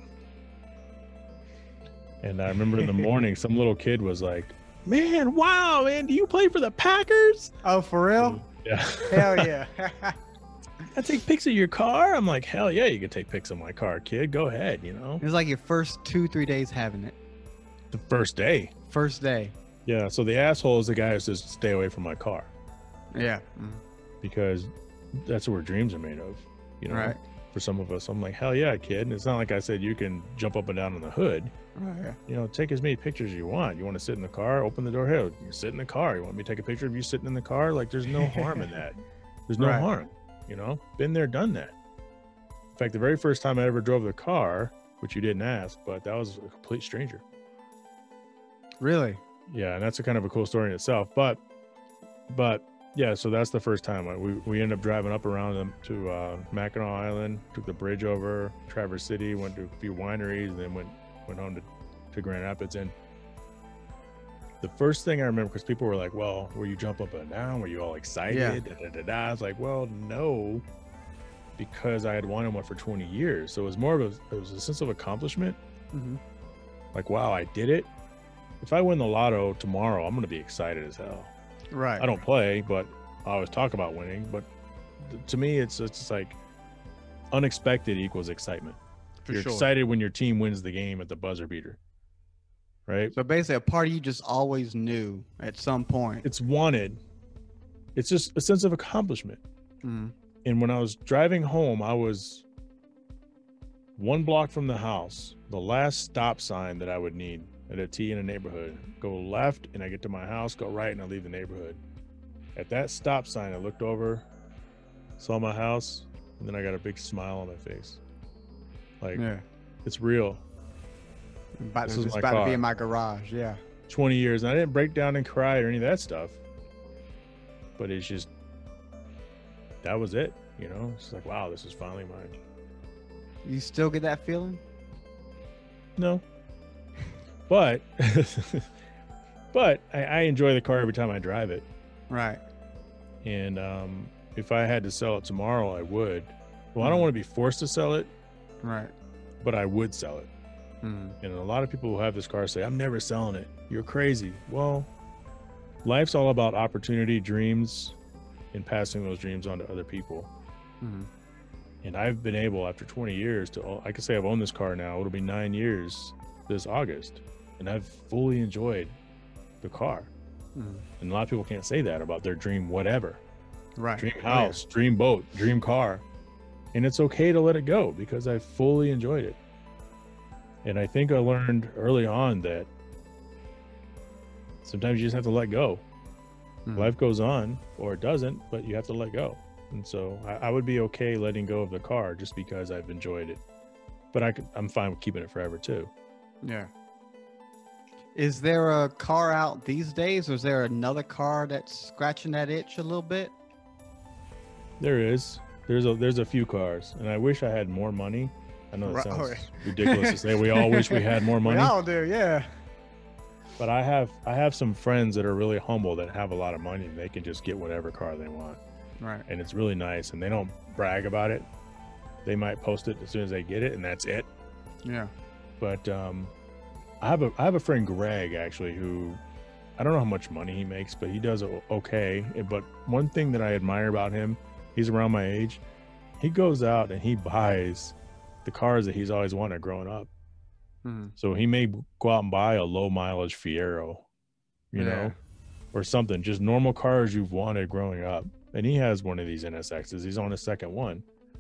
And I remember in the morning, some little kid was like, man, wow, man, do you play for the Packers? Oh, for real? Yeah. Hell yeah. I take pics of your car? I'm like, hell yeah, you can take pics of my car, kid. Go ahead, you know? It was like your first 2-3 days having it. The first day. First day. Yeah, so the asshole is the guy who says, stay away from my car. Yeah. Because that's what our dreams are made of, you know? Right. For some of us, I'm like, hell yeah, kid. And it's not like I said you can jump up and down on the hood. Right, yeah. You know, take as many pictures as you want. You want to sit in the car, open the door. Hey, you sit in the car. You want me to take a picture of you sitting in the car? Like, there's no harm in that. There's no harm, you know? Been there, done that. In fact, the very first time I ever drove the car, which you didn't ask, but that was a complete stranger. Really? Yeah, and that's a kind of a cool story in itself. But yeah, so that's the first time we ended up driving up around them to Mackinac Island, took the bridge over Traverse City, went to a few wineries, and then went home to Grand Rapids. And the first thing I remember, because people were like, well, were you jump up and down? Were you all excited? Yeah. I was like, well, no, because I had wanted one for 20 years. So it was more of it was a sense of accomplishment. Mm-hmm. Like, wow, I did it. If I win the lotto tomorrow, I'm going to be excited as hell. Right. I don't play, but I always talk about winning. But to me, it's like unexpected equals excitement. You're excited when your team wins the game at the buzzer beater, right? So basically, a party you just always knew at some point. It's wanted. It's just a sense of accomplishment. Mm-hmm. And when I was driving home, I was 1 block from the house, the last stop sign that I would need at a T in a neighborhood. Go left and I get to my house, go right and I leave the neighborhood. At that stop sign, I looked over, saw my house, and then I got a big smile on my face. Like, it's real. It's about to be in my garage, 20 years, and I didn't break down and cry or any of that stuff. But it's just, that was it, you know? It's like, wow, this is finally mine. You still get that feeling? No. But I enjoy the car every time I drive it. Right. And if I had to sell it tomorrow, I would. Well, I don't want to be forced to sell it. Right. But I would sell it. And a lot of people who have this car say, I'm never selling it. You're crazy. Well, life's all about opportunity, dreams, and passing those dreams on to other people. And I've been able, after 20 years, I can say I've owned this car now. It'll be 9 years this August. And I've fully enjoyed the car. And a lot of people can't say that about their dream, whatever. Right. Dream house, dream boat, dream car. And it's okay to let it go because I fully enjoyed it. And I think I learned early on that sometimes you just have to let go. Life goes on, or it doesn't, but you have to let go. And so I would be okay letting go of the car just because I've enjoyed it. But I'm fine with keeping it forever too. Yeah. Is there a car out these days, or is there another car that's scratching that itch a little bit? There is. There's a few cars, and I wish I had more money. I know that sounds ridiculous to say. We all wish we had more money. We all do, yeah. But I have some friends that are really humble that have a lot of money, and they can just get whatever car they want. Right. And it's really nice, and they don't brag about it. They might post it as soon as they get it, and that's it. Yeah. But I have a friend, Greg, actually, who I don't know how much money he makes, but he does okay. But one thing that I admire about him, he's around my age, he goes out and he buys the cars that he's always wanted growing up. So he may go out and buy a low mileage Fiero, you know, or something, just normal cars you've wanted growing up. And he has one of these NSXs. He's on his second one.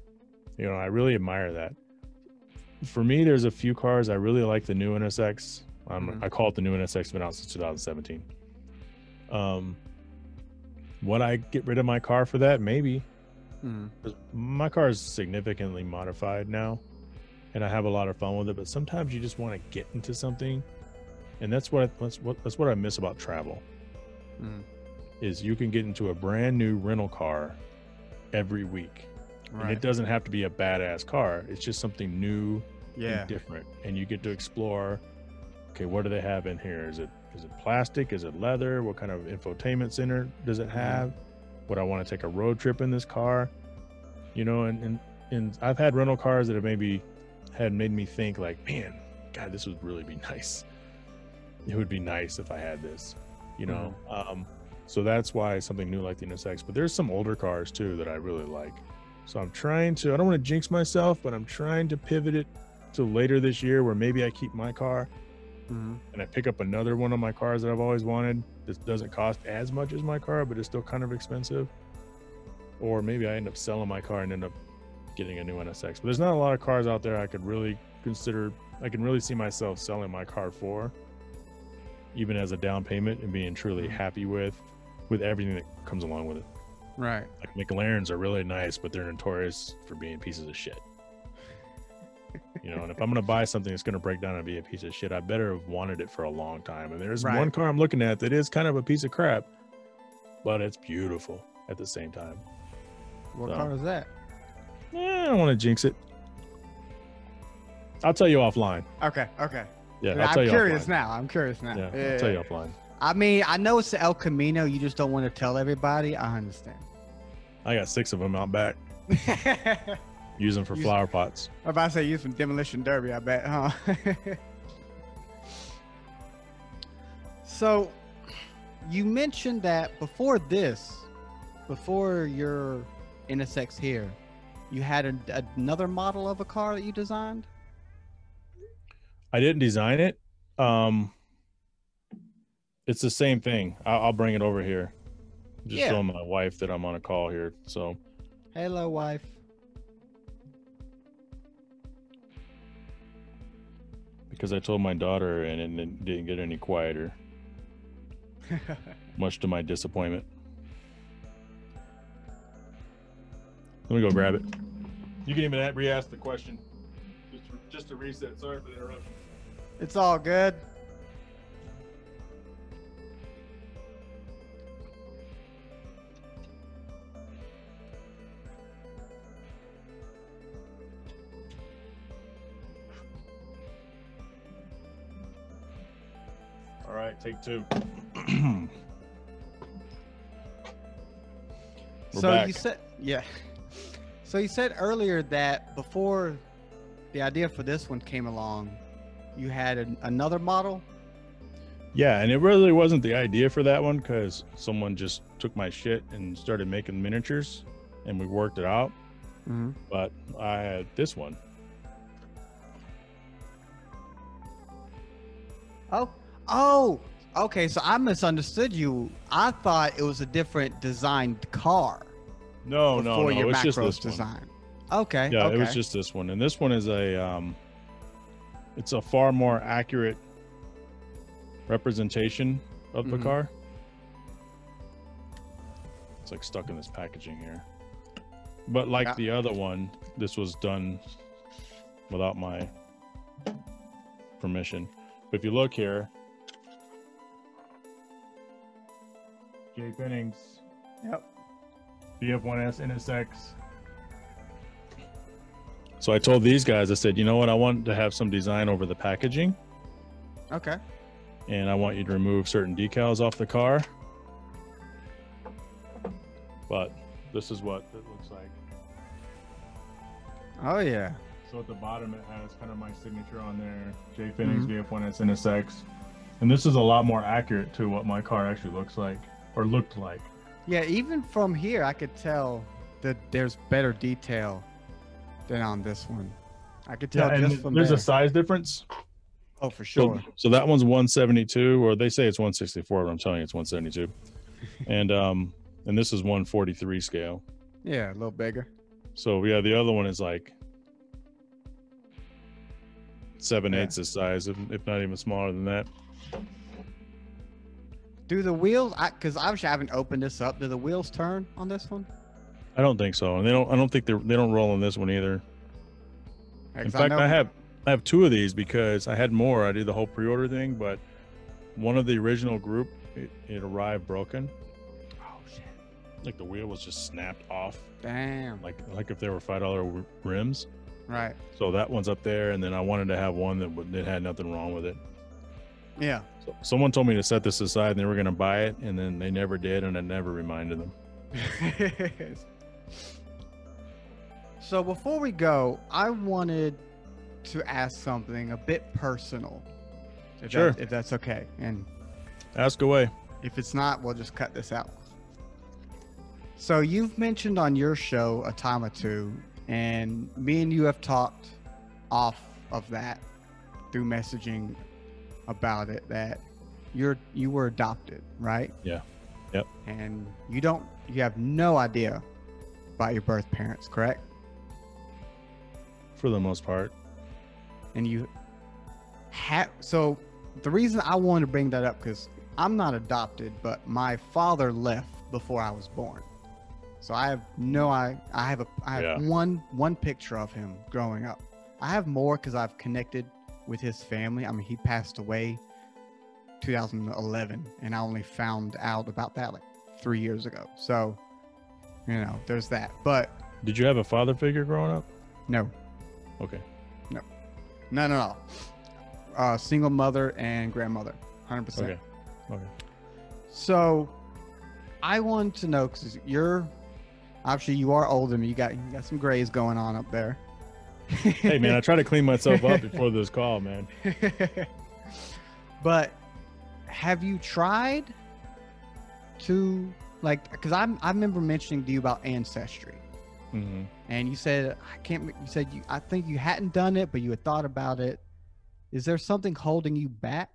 You know, I really admire that. For me, there's a few cars I really like. The new NSX. I call it the new NSX. It's been out since 2017. Would I get rid of my car for that? Maybe. 'Cause my car is significantly modified now, and I have a lot of fun with it. But sometimes you just want to get into something, and that's what I miss about travel. Is you can get into a brand new rental car every week. And it doesn't have to be a badass car. It's just something new and different. And you get to explore, okay, what do they have in here? Is it plastic? Is it leather? What kind of infotainment center does it have? Would I want to take a road trip in this car? You know, and I've had rental cars that have maybe made me think like, man, God, this would really be nice. It would be nice if I had this, you know? So that's why something new like the NSX, but there's some older cars too that I really like. So I'm trying to, I don't want to jinx myself, but I'm trying to pivot it to later this year where maybe I keep my car and I pick up another one of my cars that I've always wanted. This doesn't cost as much as my car, but it's still kind of expensive. Or maybe I end up selling my car and end up getting a new NSX. But there's not a lot of cars out there I could really consider, I can really see myself selling my car for, even as a down payment, and being truly happy with everything that comes along with it. Right. Like McLarens are really nice, but they're notorious for being pieces of shit. You know, and if I'm going to buy something that's going to break down and be a piece of shit, I better have wanted it for a long time. And there's one car I'm looking at that is kind of a piece of crap, but it's beautiful at the same time. What car is that? I don't want to jinx it. I'll tell you offline. Okay. Yeah, I'll tell you curious offline. now. I'm curious now. Yeah, I'll tell you offline. I mean, I know it's the El Camino. You just don't want to tell everybody. I understand. I got 6 of them out back. Use them for flower pots. I'm about to say use from Demolition Derby, I bet, huh? So, you mentioned that before your NSX here, you had another model of a car that you designed? I didn't design it. It's the same thing. I'll bring it over here. Just showing my wife that I'm on a call here. So, hello, wife. Because I told my daughter and it didn't get any quieter, much to my disappointment. Let me go grab it. You can even re-ask the question. Just to reset. Sorry for the interruption. It's all good. All right, take 2. We're back. So you said earlier that before the idea for this one came along, you had another model? Yeah, and it really wasn't the idea for that one because someone just took my shit and started making miniatures, and we worked it out. But I had this one. Oh, okay. So I misunderstood you. I thought it was a different designed car. No, it's just this design. One. Okay. Yeah, okay. It was just this one, and this one is it's a far more accurate representation of the car. It's like stuck in this packaging here, but like the other one, this was done without my permission. But if you look here, Jay Pennings. Yep. BF1S NSX. So I told these guys, I said, you know what? I want to have some design over the packaging. Okay. And I want you to remove certain decals off the car. But this is what it looks like. Oh, yeah. So at the bottom, it has kind of my signature on there. Jay Pennings, BF1S NSX. And this is a lot more accurate to what my car actually looks like, or looked like. Yeah, even from here, I could tell that there's better detail than on this one. I could tell just from there's there. a size difference. Oh, for sure. So that one's 172, or they say it's 164, but I'm telling you it's 172. And this is 143 scale. Yeah, a little bigger. So yeah, the other one is like 7/8 the size, if not even smaller than that. Do the wheels? Because obviously I haven't opened this up. Do the wheels turn on this one? I don't think so, and they don't. I don't think they don't roll on this one either. In fact, I have two of these because I had more. I did the whole pre-order thing, but one of the original group it arrived broken. Oh shit! Like the wheel was just snapped off. Damn. Like if they were $5 rims. Right. So that one's up there, and then I wanted to have one that had nothing wrong with it. Yeah. So someone told me to set this aside, and they were going to buy it, and then they never did, and I never reminded them. So before we go, I wanted to ask something a bit personal. Sure. If that's okay. And ask away. If it's not, we'll just cut this out. So you've mentioned on your show a time or two, and me and you have talked off of that through messaging about it, that you were adopted, right? Yeah. Yep. And you have no idea about your birth parents, correct? For the most part. And you have, so the reason I wanted to bring that up, because I'm not adopted, but my father left before I was born. So I have one picture of him growing up. I have more because I've connected with his family. I mean, he passed away 2011, and I only found out about that like 3 years ago. So, there's that. But did you have a father figure growing up? No. Okay. No. Single mother and grandmother, 100%. Okay. So I wanted to know, because obviously you are older than me. You got some grays going on up there. Hey man, I try to clean myself up before this call, man. But have you tried to, like, because I remember mentioning to you about Ancestry. Mm-hmm. And you said I think you hadn't done it, but you had thought about it. Is there something holding you back?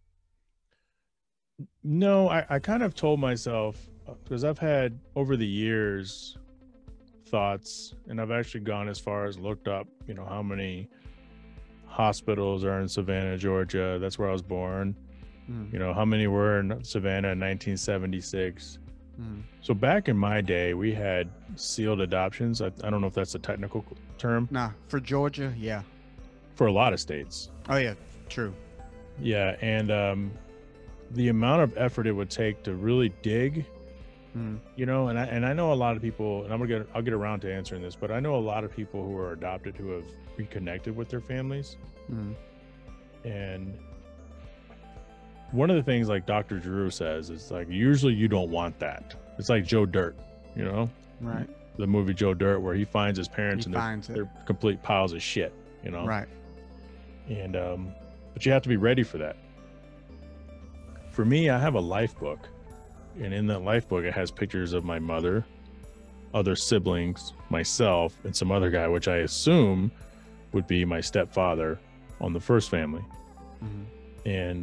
No, I kind of told myself, because I've had over the years thoughts, and I've actually gone as far as looked up, how many hospitals are in Savannah, Georgia. That's where I was born. How many were in Savannah in 1976. So back in my day, we had sealed adoptions. I don't know if that's a technical term. Nah, for Georgia, yeah. For a lot of states. Oh yeah, true. Yeah, and the amount of effort it would take to really dig, and I know a lot of people, and I'll get around to answering this, but I know a lot of people who are adopted who have reconnected with their families. And one of the things like Dr. Drew says is like, usually you don't want that. It's like Joe Dirt, Right. The movie Joe Dirt, where he finds his parents and they're complete piles of shit, Right. And but you have to be ready for that. For me, I have a life book, and in that life book it has pictures of my mother, other siblings, myself, and some other guy, which I assume would be my stepfather on the first family. And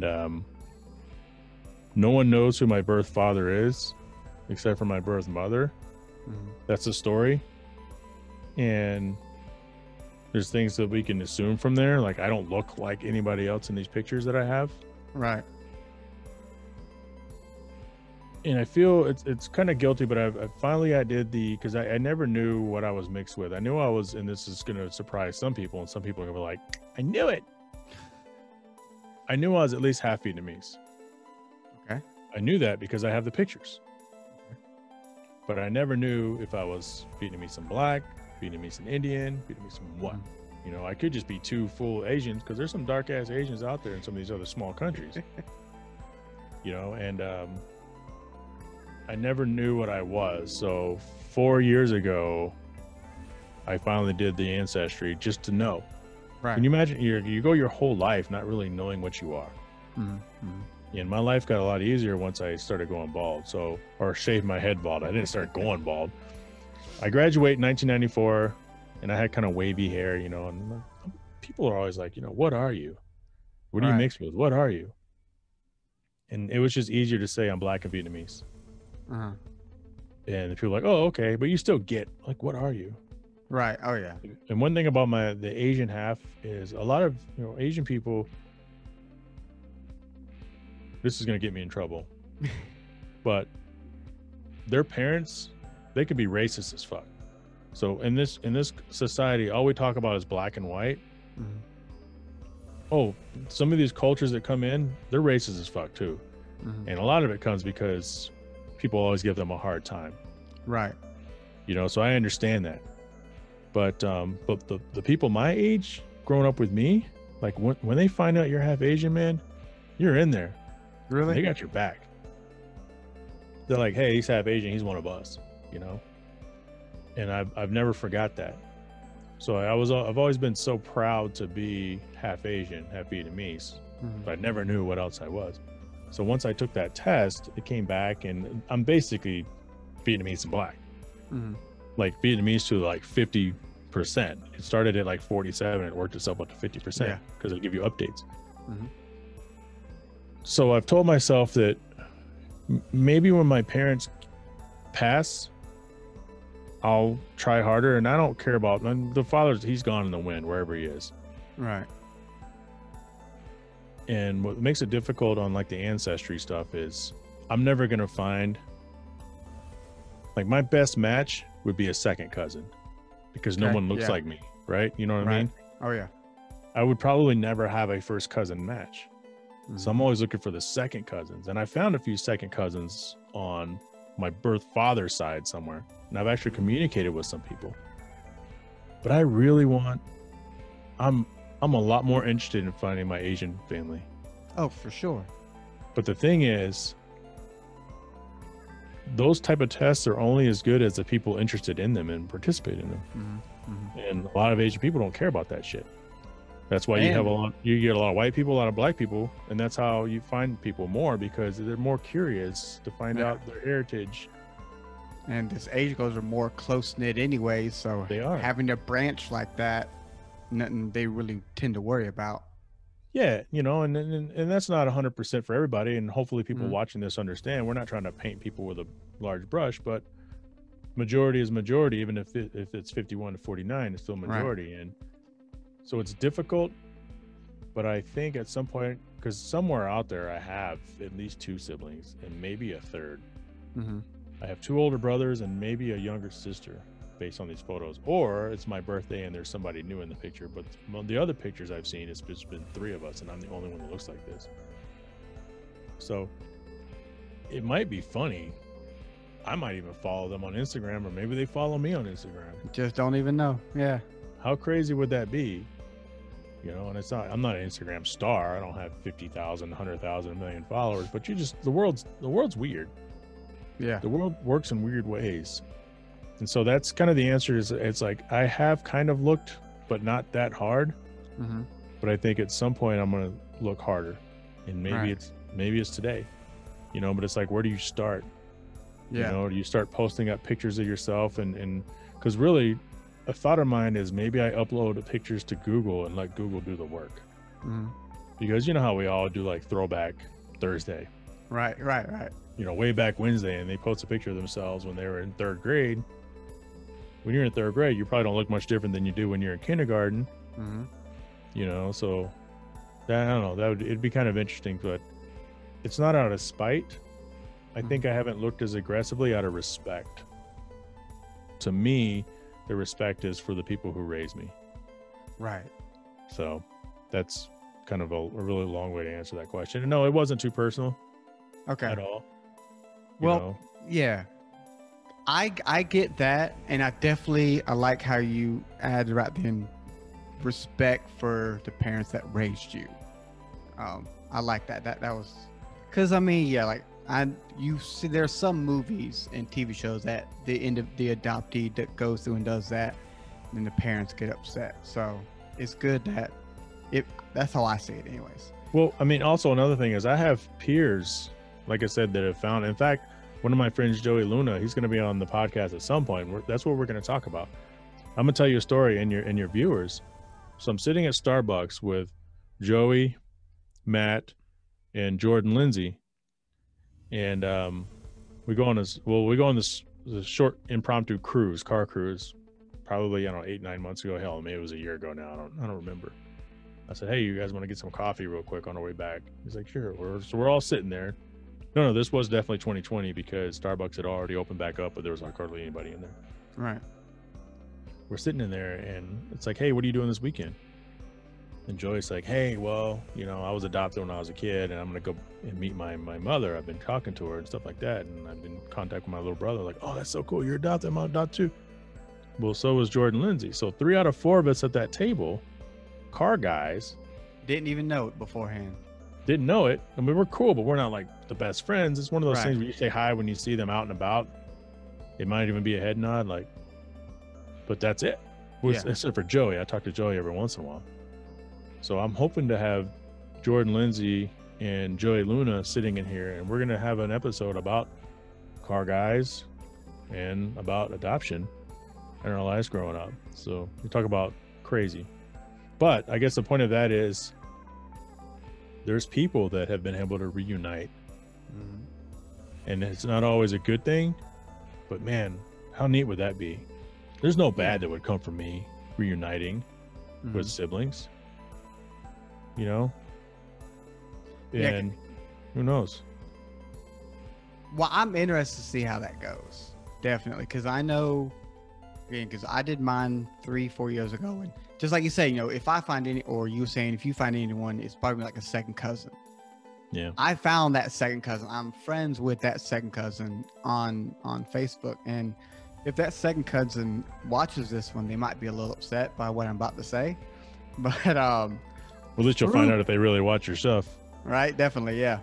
no one knows who my birth father is except for my birth mother. That's the story. And there's things that we can assume from there. Like, I don't look like anybody else in these pictures that I have. Right. And I feel it's kind of guilty, but I did because I never knew what I was mixed with. I knew I was, and this is going to surprise some people, and some people are going to be like, I knew it. I knew I was at least half Vietnamese. Okay. I knew that because I have the pictures. Okay. But I never knew if I was Vietnamese and black, Vietnamese and Indian, Vietnamese and what. I could just be two full Asians, because there's some dark ass Asians out there in some of these other small countries. And I never knew what I was. So 4 years ago, I finally did the Ancestry just to know. Right. Can you imagine you go your whole life not really knowing what you are? And my life got a lot easier once I started going bald. Or shaved my head bald. I didn't start going bald. I graduated in 1994, and I had kind of wavy hair, and people are always like, what are you? What are you mixed with? What are you? And it was just easier to say I'm black and Vietnamese. And people are like, oh, okay, but you still get like, what are you? Right. Oh yeah. And one thing about the Asian half is a lot of Asian people. This is gonna get me in trouble, but their parents, they could be racist as fuck. So in this society, all we talk about is black and white. Mhm. Oh, some of these cultures that come in, they're racist as fuck too, Mhm. and a lot of it comes because people always give them a hard time. Right. So I understand that. But the people my age growing up with me, like when they find out you're half Asian, man, you're in there. Really? They got your back. They're like, hey, he's half Asian, he's one of us, And I've never forgot that. So I've always been so proud to be half Asian, half Vietnamese, but I never knew what else I was. So once I took that test, it came back, and I'm basically Vietnamese and black. Like Vietnamese to like 50%. It started at like 47, it worked itself up to 50% because they give you updates. So I've told myself that maybe when my parents pass, I'll try harder, and I don't care about the father's. He's gone in the wind wherever he is. Right. And what makes it difficult on like the ancestry stuff is I'm never gonna find, like, my best match would be a second cousin, because no one looks like me, right? You know what I mean? Oh yeah. I would probably never have a first cousin match. So I'm always looking for the second cousins. And I found a few second cousins on my birth father's side somewhere. And I've actually communicated with some people. But I really I'm a lot more interested in finding my Asian family. Oh, for sure. But the thing is, those type of tests are only as good as the people interested in them and participate in them. And a lot of Asian people don't care about that shit. That's why you get a lot of white people, a lot of black people, and that's how you find people more, because they're more curious to find out their heritage. And this age groups are more close-knit anyway, so They are. having a branch like that, nothing they really tend to worry about. Yeah, and that's not 100% for everybody, and hopefully people watching this understand. We're not trying to paint people with a large brush, but majority is majority. Even if it's 51 to 49, it's still majority. And so it's difficult, but I think at some point, because somewhere out there I have at least 2 siblings and maybe a third. I have 2 older brothers and maybe a younger sister based on these photos, or it's my birthday and there's somebody new in the picture. But the other pictures I've seen, it's just been 3 of us, and I'm the only one that looks like this. So it might be funny. I might even follow them on Instagram, or maybe they follow me on Instagram. Just don't even know. Yeah. How crazy would that be? And I'm not an Instagram star. I don't have 50,000, 100,000, 1 million followers, but the world's weird. Yeah. The world works in weird ways. And so that's kind of the answer. Is it's like I have kind of looked, but not that hard. But I think at some point I'm going to look harder, and maybe it's today, but it's like, where do you start? Yeah. Do you start posting up pictures of yourself? And because really, a thought of mine is maybe I upload pictures to Google and let Google do the work. Because you know how we all do like Throwback Thursday. Right. Way back Wednesday, and they post a picture of themselves when they were in 3rd grade. When you're in 3rd grade, you probably don't look much different than you do when you're in kindergarten. So I don't know, it'd be kind of interesting, but it's not out of spite. I think I haven't looked as aggressively out of respect. To me, the respect is for the people who raised me. Right. So that's kind of a really long way to answer that question. And no, it wasn't too personal. Okay. At all. Yeah. I get that, and I like how you add right then respect for the parents that raised you. I like that. That was, because you see there's some movies and TV shows that the adoptee that goes through and does that, and then the parents get upset. So it's good that that's how I see it anyways. Well, also another thing is I have peers, like I said, that have found, in fact, one of my friends, Joey Luna, he's going to be on the podcast at some point. That's what we're going to talk about. I'm going to tell you a story and your viewers. So I'm sitting at Starbucks with Joey, Matt, and Jordan Lindsay. And we go on this short impromptu car cruise probably, I don't know, 8-9 months ago. Hell, maybe it was a year ago now. I don't remember. I said, hey, you guys want to get some coffee real quick on our way back? He's like, sure. So we're all sitting there. No, this was definitely 2020 because Starbucks had already opened back up, but there was like hardly anybody in there. Right. We're sitting in there and it's like, hey, what are you doing this weekend? And Joey's like, hey, well, you know, I was adopted when I was a kid and I'm going to go and meet my mother. I've been talking to her and stuff like that. And I've been in contact with my little brother. Like, oh, that's so cool. You're adopted. I'm adopted too. Well, so was Jordan Lindsay. So 3 out of 4 of us at that table, car guys, Didn't even know it beforehand. didn't know it. I mean, we're cool, but we're not like the best friends. It's one of those Right. things where you say hi when you see them out and about. It might even be a head nod, like, but that's it. Yeah. Except for Joey. I talk to Joey every once in a while. So I'm hoping to have Jordan Lindsay and Joey Luna sitting in here, and we're going to have an episode about car guys and about adoption and our lives growing up. So we talk about crazy. But I guess the point of that is there's people that have been able to reunite, Mhm. and it's not always a good thing, but man, how neat would that be? There's no bad that would come from me reuniting with Mhm. siblings, you know? Yeah. And who knows? Well, I'm interested to see how that goes. Definitely. Because I know, again, because I did mine 3-4 years ago. And just like you say, you know, if I find any, or you were saying if you find anyone, it's probably like a second cousin. Yeah. I found that second cousin. I'm friends with that second cousin on Facebook. And if that second cousin watches this one, they might be a little upset by what I'm about to say. But Well, at least you'll find True. out if they really watch your stuff. right, definitely, yeah.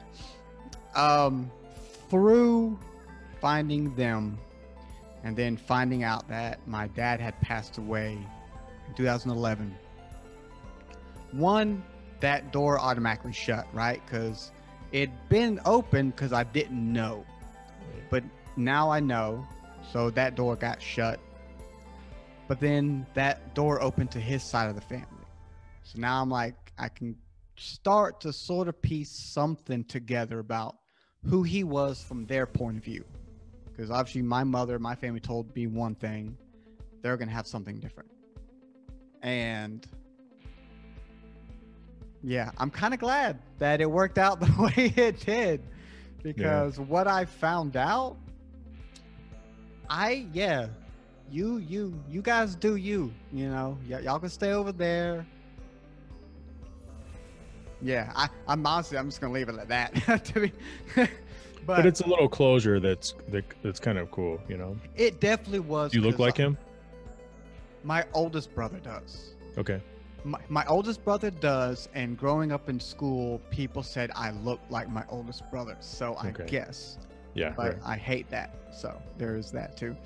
Through finding them and then finding out that my dad had passed away in 2011, one, that door automatically shut, right? Because it'd been open because I didn't know, but now I know, so that door got shut. But then that door opened to his side of the family, so now I'm like, I can start to sort of piece something together about who he was from their point of view, because obviously my mother, my family told me one thing, they're gonna have something different. And yeah, I'm kind of glad that it worked out the way it did, because what I found out, you guys do you know, y'all can stay over there. Yeah, I'm honestly, I'm just gonna leave it at that. To be, But it's a little closure that's kind of cool, you know? it definitely was. Do you look 'cause like him? My oldest brother does. Okay. My oldest brother does, and growing up in school, people said I looked like my oldest brother. So I Okay. guess, Yeah. but Right. I hate that. So there is that too.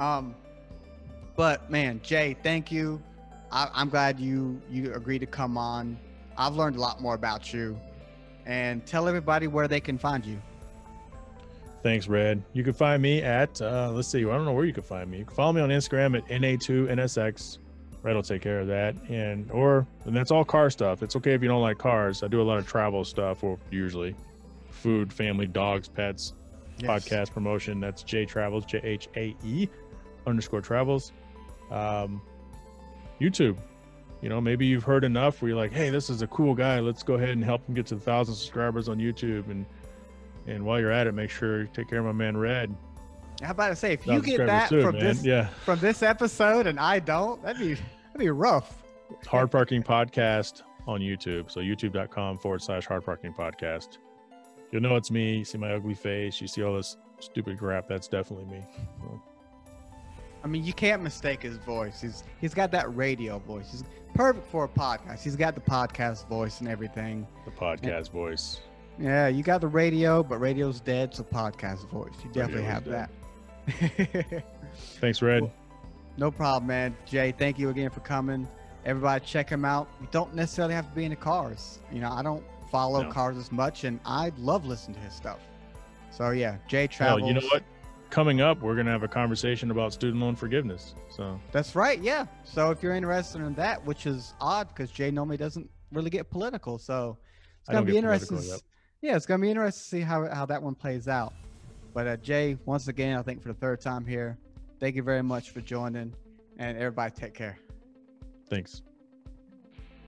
But man, Jay, thank you. I'm glad you agreed to come on. I've learned a lot more about you, and tell everybody where they can find you. Thanks, Red. You can find me at, let's see, I don't know where you can find me. You can follow me on Instagram at NA2NSX. Red will take care of that. And that's all car stuff. It's okay if you don't like cars. I do a lot of travel stuff, or usually food, family, dogs, pets, Yes. podcast promotion. That's J Travels, JHAE_travels. YouTube. You know, maybe you've heard enough where you're like, hey, this is a cool guy. Let's go ahead and help him get to 1,000 subscribers on YouTube. And while you're at it, make sure you take care of my man Red. How about to say, if you 1,000 get subscribers that too, from man. this Yeah. from this episode and I don't, that'd be rough. Hard Parking Podcast on YouTube. So youtube.com/Hard Parking Podcast. You'll know it's me. You see my ugly face. You see all this stupid crap. That's definitely me. So, I mean, you can't mistake his voice. He's got that radio voice. He's perfect for a podcast. He's got the podcast voice and everything. the podcast voice. Yeah, you got the radio, but radio's dead, so podcast voice. You definitely Radio have is that. Thanks, Red. Well, no problem, man. Jay, thank you again for coming. Everybody check him out. You don't necessarily have to be into cars. You know, I don't follow No. cars as much, and I love listening to his stuff. So yeah, Jay Hell, Travels. you know what? Coming up, we're going to have a conversation about student loan forgiveness. So That's right, yeah. So if you're interested in that, which is odd because Jay normally doesn't really get political, so it's I gonna don't be get interesting. political, yep. Yeah, it's gonna be interesting to see how that one plays out. But Jay, once again, I think for the third time here, thank you very much for joining, And everybody take care. Thanks.